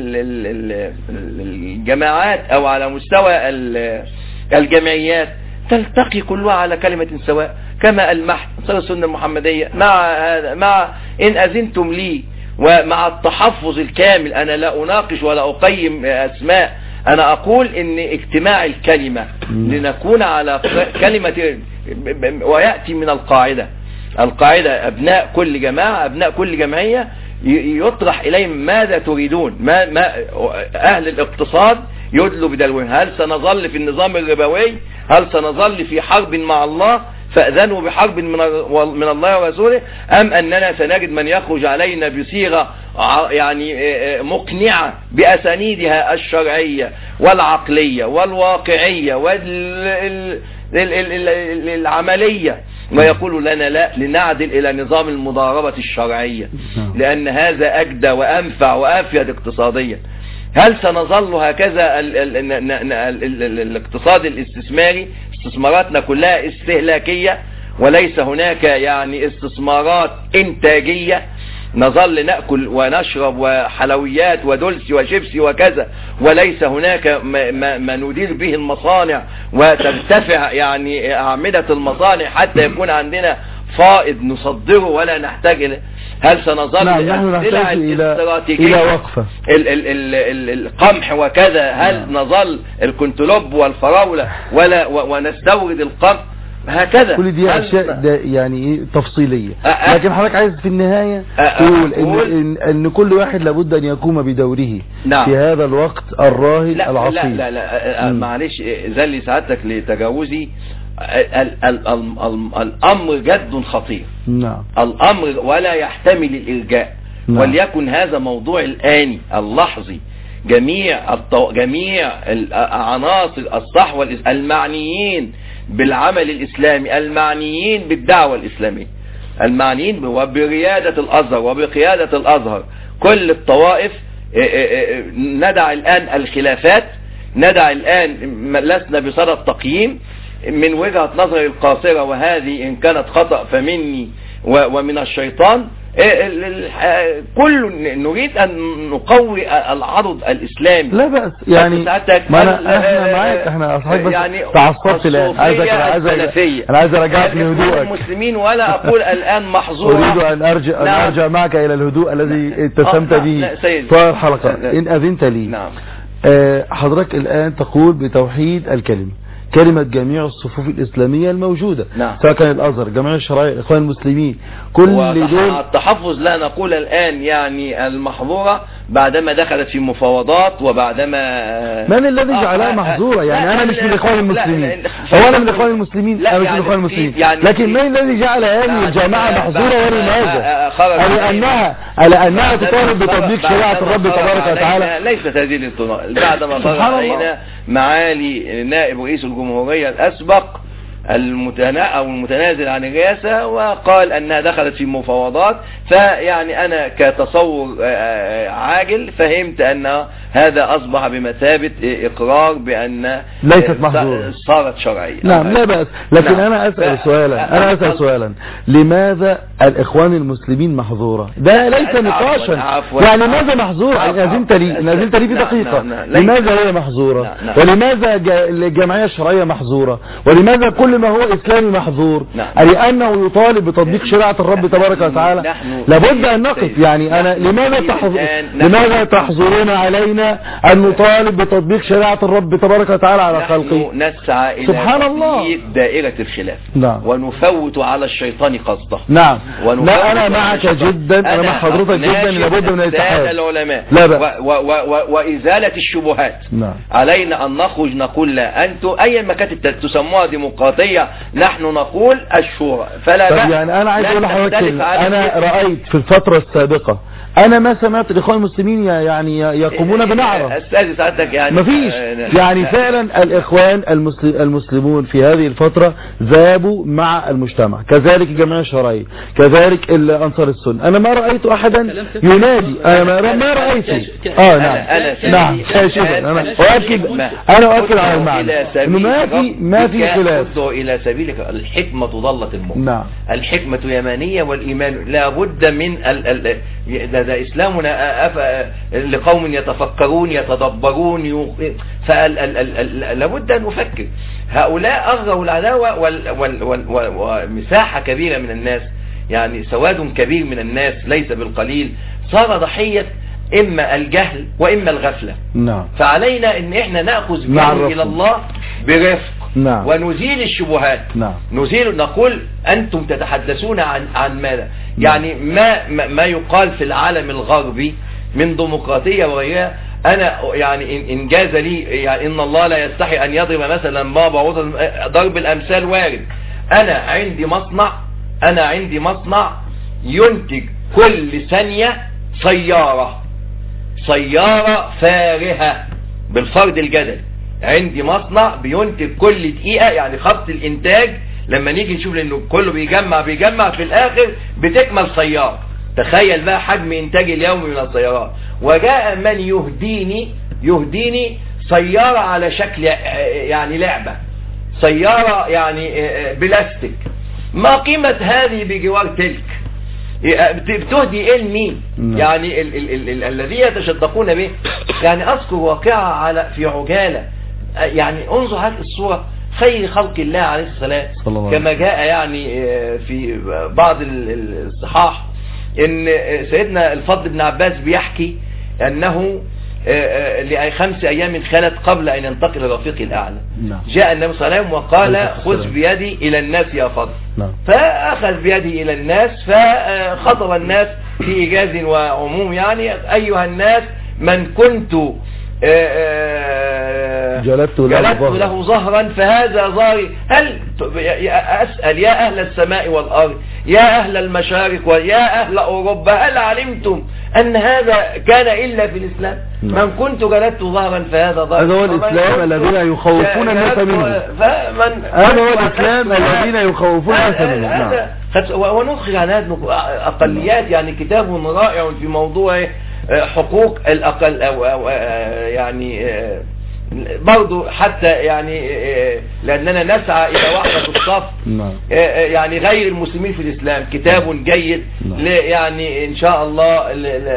الجماعات أو على مستوى الجمعيات، تلتقي كلها على كلمة سواء كما المحت صلى السنة المحمدية. مع إن أذنتم لي ومع التحفظ الكامل، أنا لا أناقش ولا أقيم أسماء، أنا أقول إن اجتماع الكلمة لنكون على كلمة، ويأتي من القاعدة أبناء كل جماعة أبناء كل جمعية يطرح إليهم ماذا تريدون. ما أهل الاقتصاد يدلوا بدلوهم، هل سنظل في النظام الربوي؟ هل سنظل في حرب مع الله فأذنوا بحرب من الله ورسوله؟ أم أننا سنجد من يخرج علينا بصيغة يعني مقنعة بأسانيدها الشرعية والعقلية والواقعية والعملية ويقول لنا لا، لنعدل إلى نظام المضاربة الشرعية لأن هذا أجدى وأنفع وأفيد اقتصاديا. هل سنظل هكذا الاقتصاد الاستثماري؟ استثماراتنا كلها استهلاكية وليس هناك يعني استثمارات إنتاجية. نظل نأكل ونشرب وحلويات ودلس وشيبسي وكذا، وليس هناك ما ندير به المصانع وترتفع يعني أعمدة المصانع حتى يكون عندنا فائض نصدره ولا نحتاج إليه؟ هل سنظل السلع الاستراتيجية إلى وقفة القمح وكذا؟ هل نظل الكنتلوب والفراولة ونستورد القمح هكذا؟ كل دي أشياء يعني تفصيلية، لكن حضرتك عايز في النهاية تقول إن كل واحد لابد أن يقوم بدوره في هذا الوقت الراهن العصيب. لا معلش زلي سعادتك لتجاوزي الأمر جد خطير. نعم. الأمر ولا يحتمل الإرجاء. نعم. وليكن هذا موضوع الآني اللحظي. جميع عناصر الصحوة المعنيين بالعمل الإسلامي، المعنيين بالدعوة الإسلامية، المعنيين وبريادة الأزهر وبقيادة الأزهر، كل الطوائف ندع الآن الخلافات، ندع الآن لسنا بصدد تقييم من وجهة نظري القاصرة، وهذه إن كانت خطأ فمني ومن الشيطان. كل نريد أن نقوي العرض الإسلامي. لا بأس يعني احنا معاك، احنا أصحاب بس يعني تعصبت الآن. أنا عايز أرجعك لهدوءك المسلمين، ولا أقول الآن محظور. أريد أن أرجع معك إلى الهدوء الذي اتسمت به طوال الحلقة إن أذنت لي. نعم. حضرتك الآن تقول بتوحيد الكلمة، كلمة جميع الصفوف الإسلامية الموجودة. نعم. سواء كان الأزهر، جميع الشرائع، الإخوان المسلمين، كل دول. التحفظ لا نقول الآن يعني المحظورة بعدما دخلت في مفاوضات وبعدما من الذي جعلها محظورة؟ يعني أنا مش من الإخوان المسلمين، هو أنا من الإخوان المسلمين، أنا مش من الإخوان المسلمين، لكن من الذي جعل هذه الجماعة محظورة ولماذا؟ لأنها تطالب بتطبيق شريعة الرب تبارك وتعالى. ليست هذه الانطلاق. بعدما طلع علينا معالي نائب رئيس الجمهورية الأسبق المتنازل عن الرئاسة وقال أنها دخلت في مفاوضات، فيعني أنا كتصور عاجل فهمت أن هذا أصبح بمثابة إقرار بأن ليست محظورة، صارت شرعية. نعم لا بأس، لكن أنا أسأل سؤالا، لماذا الإخوان المسلمين محظورة؟ ده ليس نقاشا، يعني ماذا محظورة؟ نزلت لي في دقيقة. لماذا هي محظورة؟ ولماذا الجمعية الشرعية محظورة؟ ولماذا كل ما هو إسلامي محظور؟ لأنه يطالب بتطبيق شريعة الرب تبارك وتعالى. لابد أن نقف. يعني أنا لماذا تحظرون علينا أن نطالب بتطبيق شريعة الرب تبارك وتعالى على خلقه؟ نسعى إلى سبحان الله دائرة الخلاف. نعم. ونفوت على الشيطان قصده. نعم. لا أنا معك جدا، أنا مع حضرتك جدا. لابد من الاتحاد العلماء لا وإزالة الشبهات. نعم. علينا أن نخرج نقول لا، أنتم أي ما كانت تسموها ديمقراطية نحن نقول الشورى. فلا طب يعني أنا عايز أقول لحضرتك، أنا رأيت في الفترة السابقة أنا ما سمعت الإخوان المسلمين يعني يقومون بنعرة. أستاذ سعادتك يعني مفيش يعني فعلا الإخوان المسلمون في هذه الفترة ذابوا مع المجتمع، كذلك الجمعية الشرعية، كذلك أنصار السنة. أنا ما رأيت أحدا ينادي، أنا ما رأيته. نعم كاشفا. أنا أؤكد على المعنى إنه ما في خلاف. إلى سبيلك الحكمة ضلت المؤمن. نعم. الحكمة يمانية والإيمان لابد من ده إسلامنا لقوم يتفكرون يتدبرون لابد أن نفكر. هؤلاء أغروا العداوة ومساحة كبيرة من الناس، يعني سواد كبير من الناس ليس بالقليل صار ضحية إما الجهل وإما الغفلة. نعم. فعلينا إن إحنا نأخذ بهم إلى الله برفق. نعم. ونزيل الشبهات. نعم. نقول أنتم تتحدثون عن ماذا؟ يعني ما يقال في العالم الغربي من ديمقراطية وغيرها. أنا يعني إن جاز لي يعني إن الله لا يستحي أن يضرب مثلا بابا ضرب الأمثال وارد. أنا عندي مصنع ينتج كل ثانية سيارة فارهة بالفرض الجدلي. عندي مصنع بينتج كل دقيقة، يعني خط الإنتاج لما نيجي نشوف لأنه كله بيجمع في الآخر بتكمل سيارة. تخيل بقى حجم إنتاج اليومي من السيارات. وجاء من يهديني سيارة على شكل يعني لعبة، سيارة يعني بلاستيك. ما قيمة هذه بجوار تلك؟ بتهدي ايه لمين؟ يعني الذي يتشدقون به. يعني اذكر واقعة في عجالة، يعني انظر هذه الصورة، خير خلق الله عليه السلام كما جاء يعني في بعض الصحاح ان سيدنا الفضل بن عباس بيحكي انه ل5 أيام خلت قبل أن ينتقل الرفيق الأعلى. جاء النبي صلى الله عليه وسلم وقال خذ بيدي إلى الناس يا فضل. فأخذ بيدي إلى الناس فخطب الناس في إيجاز وعموم، يعني أيها الناس من كنت جلدت له ظهرا فهذا ظهري. هل أسأل يا أهل السماء والأرض، يا أهل المشارق ويا أهل أوروبا، هل علمتم أن هذا كان إلا في الإسلام؟ من كنت جلدت ظهرا فهذا ظهري. هذا هو الإسلام الذين يخوفون الناس منه. هذا هو الإسلام الذين يخوفون الناس منه. ونخرج عن هذه أقليات، يعني كتاب رائع في موضوع حقوق الأقل أو يعني برضو حتى يعني لأننا نسعى إلى وحدة الصف يعني غير المسلمين في الإسلام. كتاب جيد يعني إن شاء الله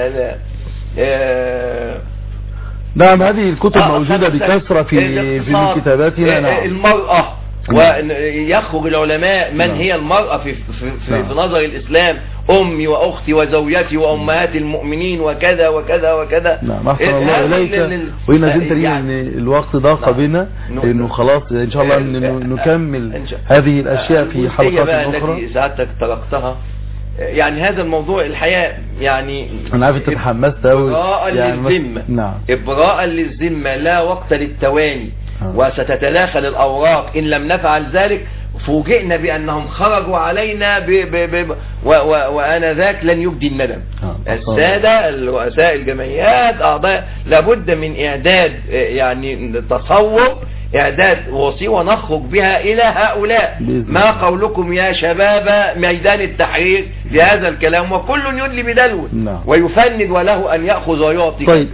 نعم هذه الكتب موجودة بكثرة في كتاباتنا. المرأة ويخرج العلماء من هي المرأة في نظر الإسلام، أمي وأختي وزوجتي وأمهات المؤمنين وكذا وكذا وكذا. نعم أحسن الله إليك. وإن زلت لي أن الوقت ضاق بنا إنه خلاص إن شاء الله نكمل هذه الأشياء في حلقات أخرى. التي سعادتك تركتها يعني هذا الموضوع الحقيقة يعني أنا عارف أنت تحمست أوي. إبراء للذمة. نعم إبراء للذمة، لا وقت للتواني وستتلاخل الأوراق إن لم نفعل ذلك. فوجئنا بأنهم خرجوا علينا وأنا ذاك لن يبدي الندم. السادة الرؤساء الجمعيات أعضاء لابد من إعداد يعني تصور، إعداد وصي ونخرج بها إلى هؤلاء. ما قولكم يا شباب ميدان التحرير بهذا الكلام؟ وكل يدلي بدلو ويفند وله أن يأخذ ويعطي. طيب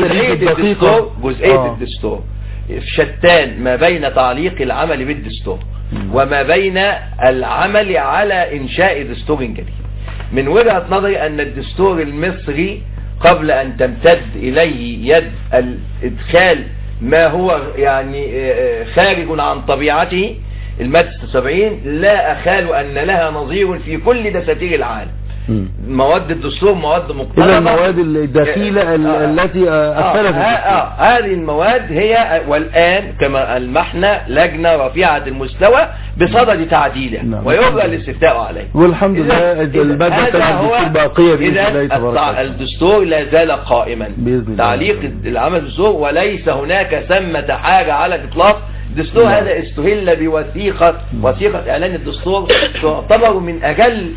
جزئية الدستور شتان ما بين تعليق العمل بالدستور وما بين العمل على إنشاء دستور جديد. من وجهة نظري أن الدستور المصري قبل أن تمتد إليه يد الإدخال ما هو يعني خارج عن طبيعته، المادة 70 لا أخال أن لها نظير في كل دساتير العالم. مواد الدستور مواد مقتربة، المواد الدخيلة التي أثرت هذه المواد هي والآن كما المحنة لجنة رفيعة المستوى بصدد تعديله ويرجى الاستفتاء عليه. والحمد لله المادة باقية بإذن الله تبارك. الدستور لا زال قائما تعليق العمل الدستور، وليس هناك ثمة حاجة على الإطلاق. الدستور هذا استهل بوثيقة إعلان الدستور تعتبر من أجل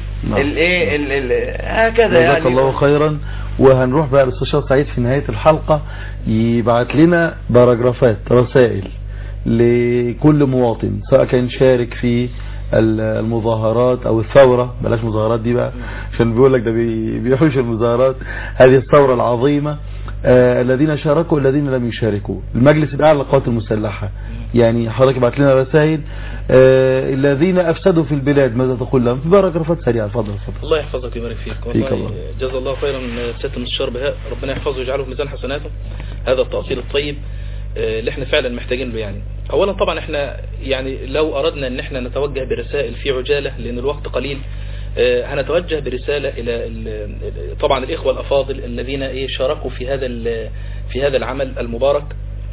هكذا يعني. جزاك الله خيرا. وهنروح بقى للأستاذ سعيد في نهاية الحلقة يبعت لنا باراجرافات رسائل لكل مواطن سواء كان شارك في المظاهرات او الثورة، بلاش مظاهرات دي بقى عشان بيقول لك ده بيحوش المظاهرات، هذه الثورة العظيمة، الذين شاركوا والذين لم يشاركوا، المجلس الأعلى للقوات المسلحة. يعني حضرتك بعت لنا رسائل الذين أفسدوا في البلاد ماذا تقول لهم؟ في باراجرافات سريعة. اتفضل. الله يحفظك ويبارك فيك. والله جزا الله خيرا سيادة المستشار بهاء، ربنا يحفظه ويجعله في ميزان حسناته هذا التأصيل الطيب اللي احنا فعلا محتاجين له. يعني اولا طبعا احنا يعني لو اردنا ان احنا نتوجه برسائل في عجالة لان الوقت قليل، هنتوجه برسالة الى طبعا الاخوة الافاضل الذين شاركوا في هذا العمل المبارك.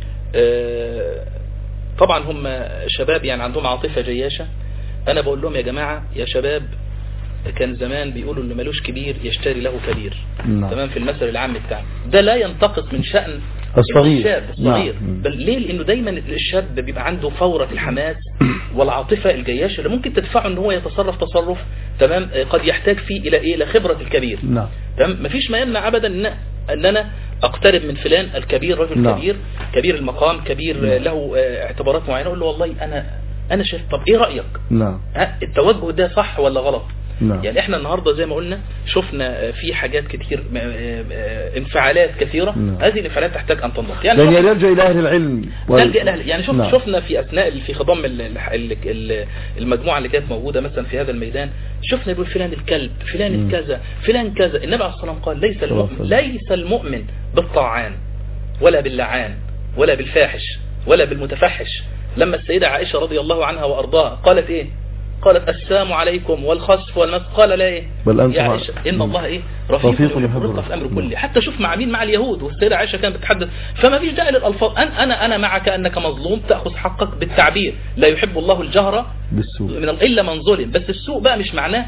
طبعا هم شباب يعني عندهم عاطفة جياشة. انا بقول لهم يا جماعة يا شباب، كان زمان بيقولوا اللي ملوش كبير يشتري له كبير. تمام، في المثل العام بتاعنا ده لا ينتقص من شأن الشاب الصغير. بل ليه؟ لانه دايما الشاب بيبقى عنده فورة الحماس والعاطفة الجياشة اللي ممكن تدفعه ان هو يتصرف تصرف تمام قد يحتاج فيه الى خبرة الكبير. تمام، مفيش ما يمنع ابدا ان انا اقترب من فلان الكبير، رجل كبير المقام، كبير له اعتبارات معينة، اقول له والله انا شايف، طب ايه رأيك؟ التوجه ده صح ولا غلط؟ يعني احنا النهاردة زي ما قلنا شفنا في حاجات كتير انفعالات كثيرة. هذه الانفعالات تحتاج ان تنضبط، يعني يرجع الى اهل العلم يعني شفنا في اثناء في خضم المجموعة اللي كانت موجودة مثلا في هذا الميدان، شفنا يقول فلان الكلب، فلان الكذا، فلان كذا. النبي عليه الصلاة والسلام قال ليس المؤمن بالطاعان ولا باللعان ولا بالفاحش ولا بالمتفحش. لما السيدة عائشة رضي الله عنها وأرضاها قالت إيه؟ قالت السلام عليكم والخسف والمس، قال لا إيه يا عائشة إن الله إيه رفيق يحب في الأمر كله. حتى شوف مع مين؟ مع اليهود. والسيدة عائشة كانت بتتحدث، فما فيش داعي للألفاظ أنا معك أنك مظلوم تأخذ حقك بالتعبير. لا يحب الله الجهر بالسوء إلا من ظلم. بس السوء بقى مش معناه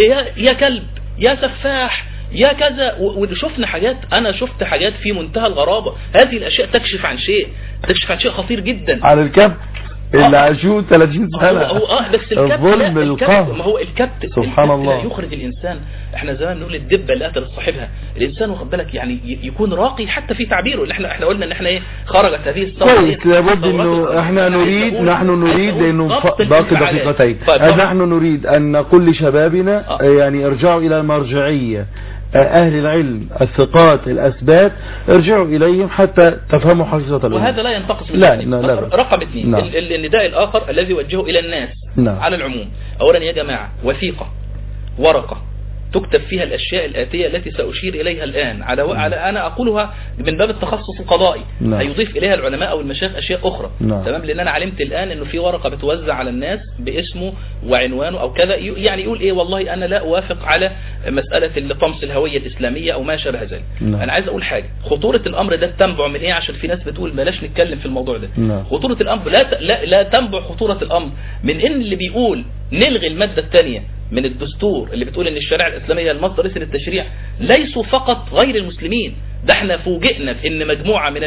يا كلب يا سفاح يا كذا. وشفنا حاجات، انا شفت حاجات في منتهى الغرابة. هذه الاشياء تكشف عن شيء خطير جدا. على الكبت اللي عاشوه 30 سنة بس الظلم القهر. ما هو الكبت سبحان الله يخرج الانسان. احنا زمان نقول الدبة اللي قتلت صاحبها. الانسان واخد بالك يعني يكون راقي حتى في تعبيره. اللي احنا قلنا ان احنا ايه خرجت هذه الثورة. كويس، لابد انه احنا نحن نريد لانه باقي دقيقتين. نحن نريد ان نقول لشبابنا يعني ارجعوا الى المرجعية، أهل العلم الثقات الأثبات، ارجعوا إليهم حتى تفهموا حقيقة الأمور. وهذا لا ينتقص من لا. رقم 2 النداء الآخر الذي يوجهه إلى الناس على العموم. أولا يا جماعة، وثيقة ورقة تكتب فيها الأشياء الآتية التي سأشير إليها الآن على أنا أقولها من باب التخصص القضائي. هيضيف إليها العلماء أو المشايخ أشياء أخرى. تمام، لأن أنا علمت الآن إنه في ورقة بتوزع على الناس باسمه وعنوانه أو كذا، يعني يقول إيه والله أنا لا أوافق على مسألة طمس الهوية الإسلامية أو ما شابه ذلك. أنا عايز أقول حاجة، خطورة الأمر ده تنبع من إيه؟ عشان في ناس بتقول بلاش نتكلم في الموضوع ده. خطورة الأمر لا تنبع خطورة الأمر من إن اللي بيقول نلغي المادة الثانية من الدستور اللي بتقول ان الشريعة الاسلامية المصدر الرئيسي للتشريع ليسوا فقط غير المسلمين. ده احنا فوجئنا بان مجموعة من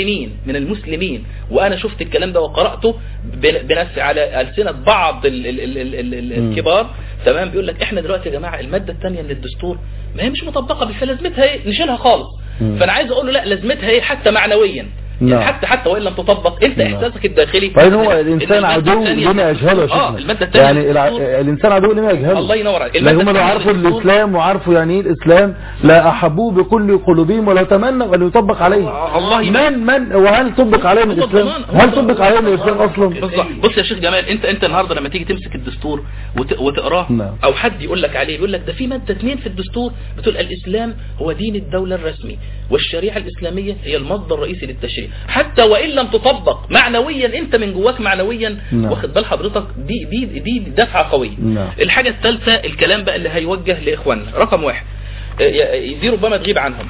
المسلمين وانا شفت الكلام ده وقرأته بنفسي على ألسنة بعض الكبار. تمام، بيقول لك احنا دلوقتي يا جماعة المادة الثانية من الدستور ما هي مش مطبقة فلازمتها ايه نشيلها خالص. فانا عايز اقول له لا، لازمتها ايه حتى معنويا. يعني حتى وإن لم تطبق انت احساسك الداخلي. طيب هو الانسان عدو لما يجهله يعني الانسان عدو لما يجهله. الله ينور عليك. هم لو عرفوا الاسلام وعرفوا يعني ايه الاسلام لا احبوه بكل قلوبهم ولو تمنوا ان يطبق عليه. الله من وهل طبق عليهم الاسلام؟ هل طبق عليهم الاسلام اصلا؟ بص يا شيخ جمال، انت النهارده لما تيجي تمسك الدستور وتقراه او حد يقول لك عليه، بيقول لك ده في مادة 2 في الدستور بتقول الاسلام هو دين الدولة الرسمي والشريعة الاسلامية هي المصدر الرئيسي للتشريع. حتى وإن لم تطبق معنويا، انت من جواك معنويا واخد بال حضرتك، دي دفعة قوية. الحاجة الثالثة الكلام بقى اللي هيوجه لإخواننا. رقم 1 دي ربما تغيب عنهم،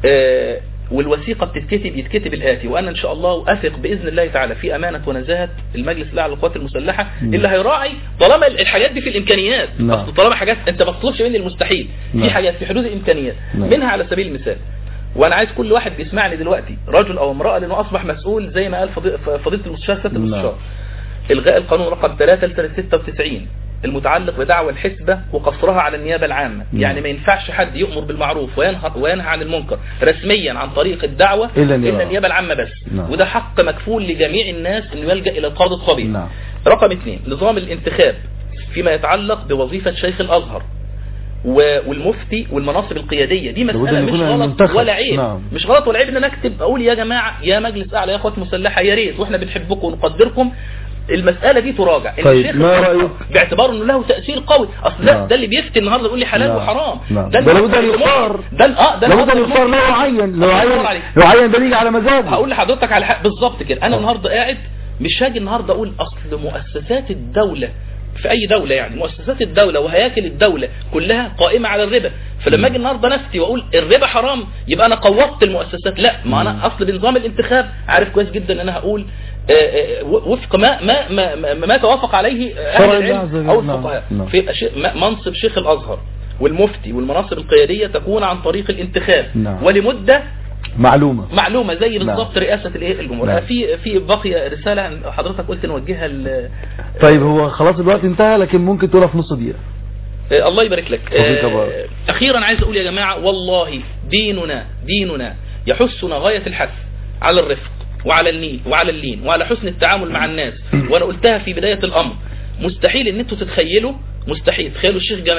والوثيقة يتكتب الآتي، وأنا إن شاء الله أثق بإذن الله تعالى في أمانة ونزاهة المجلس الأعلى للقوات المسلحة اللي هيراعي طالما الحاجات دي في الإمكانيات. طالما حاجات أنت ما تطلبش مني المستحيل، في حاجات في حدود الإمكانيات. منها على سبيل المثال، وانا عايز كل واحد بيسمعني دلوقتي رجل او امرأة لانه اصبح مسؤول زي ما قال فضيلة المستشار سيادة المستشار، الغاء القانون رقم 3 لسنة 96 المتعلق بدعوى الحسبة وقصرها على النيابة العامة. يعني ما ينفعش حد يؤمر بالمعروف وينهى عن المنكر رسميا عن طريق الدعوة إلا النيابة العامة بس. وده حق مكفول لجميع الناس انه يلجأ الى القاضي الصبي. رقم 2 نظام الانتخاب فيما يتعلق بوظيفة شيخ الازهر والمفتي والمناصب القيادية. دي مسألة مش غلط ولا عيب. مش غلط ولا عيب ان انا اكتب اقول يا جماعة يا مجلس اعلى يا اخوات مسلحة يا ريت واحنا بنحبكم ونقدركم. المسألة دي تراجع. طيب ما رأيك باعتباره انه له تأثير قوي. اصل ده اللي بيفتي النهارده يقول لي حلال وحرام. ده لابد ان يختار. ده لابد ان يختار له معين ده يجي على مزاجه. هقول لحضرتك على بالظبط كده. انا النهارده قاعد مش هاجي النهارده اقول اصل مؤسسات الدولة في اي دولة، يعني مؤسسات الدولة وهياكل الدولة كلها قائمة على الربا، فلما اجي النهارده نفتي واقول الربا حرام يبقى انا قوضت المؤسسات. لا، ما انا اصل بنظام الانتخاب عارف كويس جدا ان انا هقول وفق ما توافق عليه اهل العلم او الفقهاء. في منصب شيخ الازهر والمفتي والمناصب القيادية تكون عن طريق الانتخاب ولمدة معلومة زي بالظبط رئاسة الجمهورية. في بقي رسالة حضرتك قلت نوجهها طيب هو خلاص الوقت انتهى، لكن ممكن تقولها في نص دقيقة. الله يبارك لك. اخيرا عايز اقول يا جماعة والله ديننا يحثنا غاية الحث على الرفق وعلى اللين وعلى حسن التعامل مع الناس. وانا قلتها في بداية الامر، مستحيل ان انتوا تتخيلوا الشيخ جمال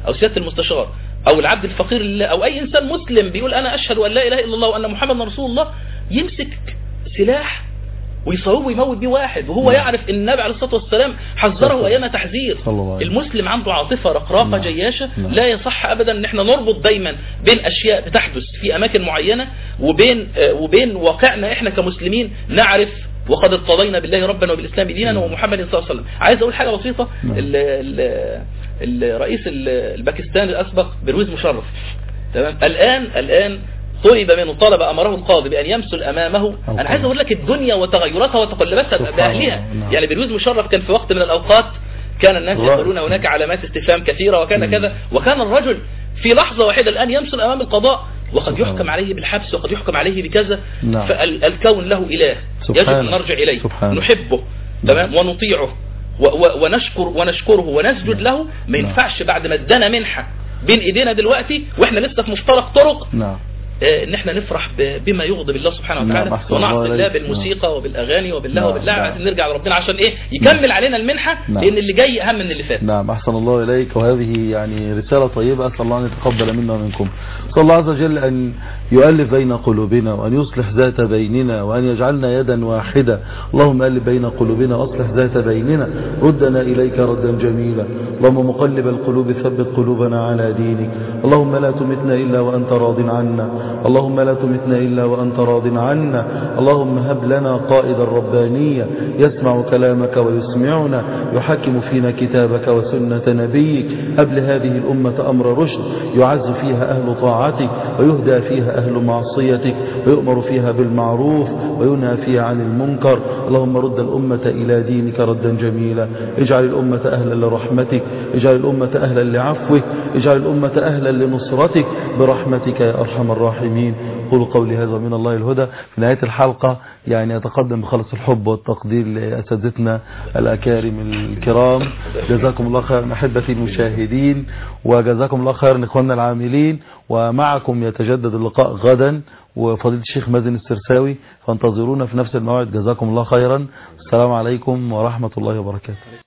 أو سيادة المستشار أو العبد الفقير لله أو أي إنسان مسلم بيقول أنا أشهد أن لا إله إلا الله وأن محمد رسول الله، يمسك سلاح ويصوب ويموت بيه واحد وهو يعرف ان النبي عليه الصلاة والسلام حذره ايام تحذير. المسلم عنده عاطفة رقراقة جياشة. لا يصح ابدا ان احنا نربط دايما بين اشياء بتحدث في اماكن معينة وبين واقعنا احنا كمسلمين. نعرف وقد ارتضينا بالله ربنا وبالاسلام دينا ومحمد صلى الله عليه وسلم. عايز اقول حاجة بسيطة. الرئيس الباكستاني الاسبق برويز مشرف، تمام، الان طلب امره القاضي بان يمثل امامه. انا عايز اقول لك الدنيا وتغيراتها وتقلباتها باهلها. يعني برويز مشرف كان في وقت من الاوقات كان الناس يقولون هناك علامات استفهام كثيرة وكان كذا، وكان الرجل في لحظة واحدة الان يمثل امام القضاء وقد يحكم عليه بالحبس وقد يحكم عليه بكذا. فالكون له اله يجب ان نرجع اليه، نحبه، تمام، ونطيعه ونشكره ونسجد له. ما ينفعش بعد ما ادانا منحة بين ايدينا دلوقتي واحنا لسه في مفترق طرق ان احنا نفرح بما يغضب الله سبحانه وتعالى ونعصي الله بالموسيقى وبالاغاني وبالله وباللعب. عشان نرجع لربنا عشان ايه؟ يكمل علينا المنحة، لان اللي جاي اهم من اللي فات. نعم، احسن الله اليك. وهذه يعني رسالة طيبة، اسال الله ان يتقبل منا ومنكم. صلى الله عز وجل ان يؤلف بين قلوبنا وان يصلح ذات بيننا وان يجعلنا يدا واحدة. اللهم الف بين قلوبنا واصلح ذات بيننا، ردنا اليك ردا جميلا. اللهم مقلب القلوب ثبت قلوبنا على دينك. اللهم لا تمتنا الا وانت راض عنا، اللهم لا تمتنا إلا وأنت راض عنا. اللهم هب لنا قائدا ربانيا يسمع كلامك ويسمعنا، يحكم فينا كتابك وسنة نبيك. هب لهذه الأمة أمر رشد يعز فيها أهل طاعتك ويهدى فيها أهل معصيتك ويؤمر فيها بالمعروف وينهى فيها عن المنكر. اللهم رد الأمة إلى دينك ردا جميلا. اجعل الأمة أهلا لرحمتك، اجعل الأمة أهلا لعفوك، اجعل الأمة أهلا لنصرتك برحمتك يا أرحم الراحمين. قولوا قولي هذا من الله الهدى. في نهاية الحلقة يعني أتقدم بخلص الحب والتقدير لأساتذتنا الأكارم الكرام. جزاكم الله خيرا أحبتي المشاهدين، وجزاكم الله خيرا إخواننا العاملين. ومعكم يتجدد اللقاء غدا وفضيلة الشيخ مازن السرساوي، فانتظرونا في نفس الموعد. جزاكم الله خيرا. السلام عليكم ورحمة الله وبركاته.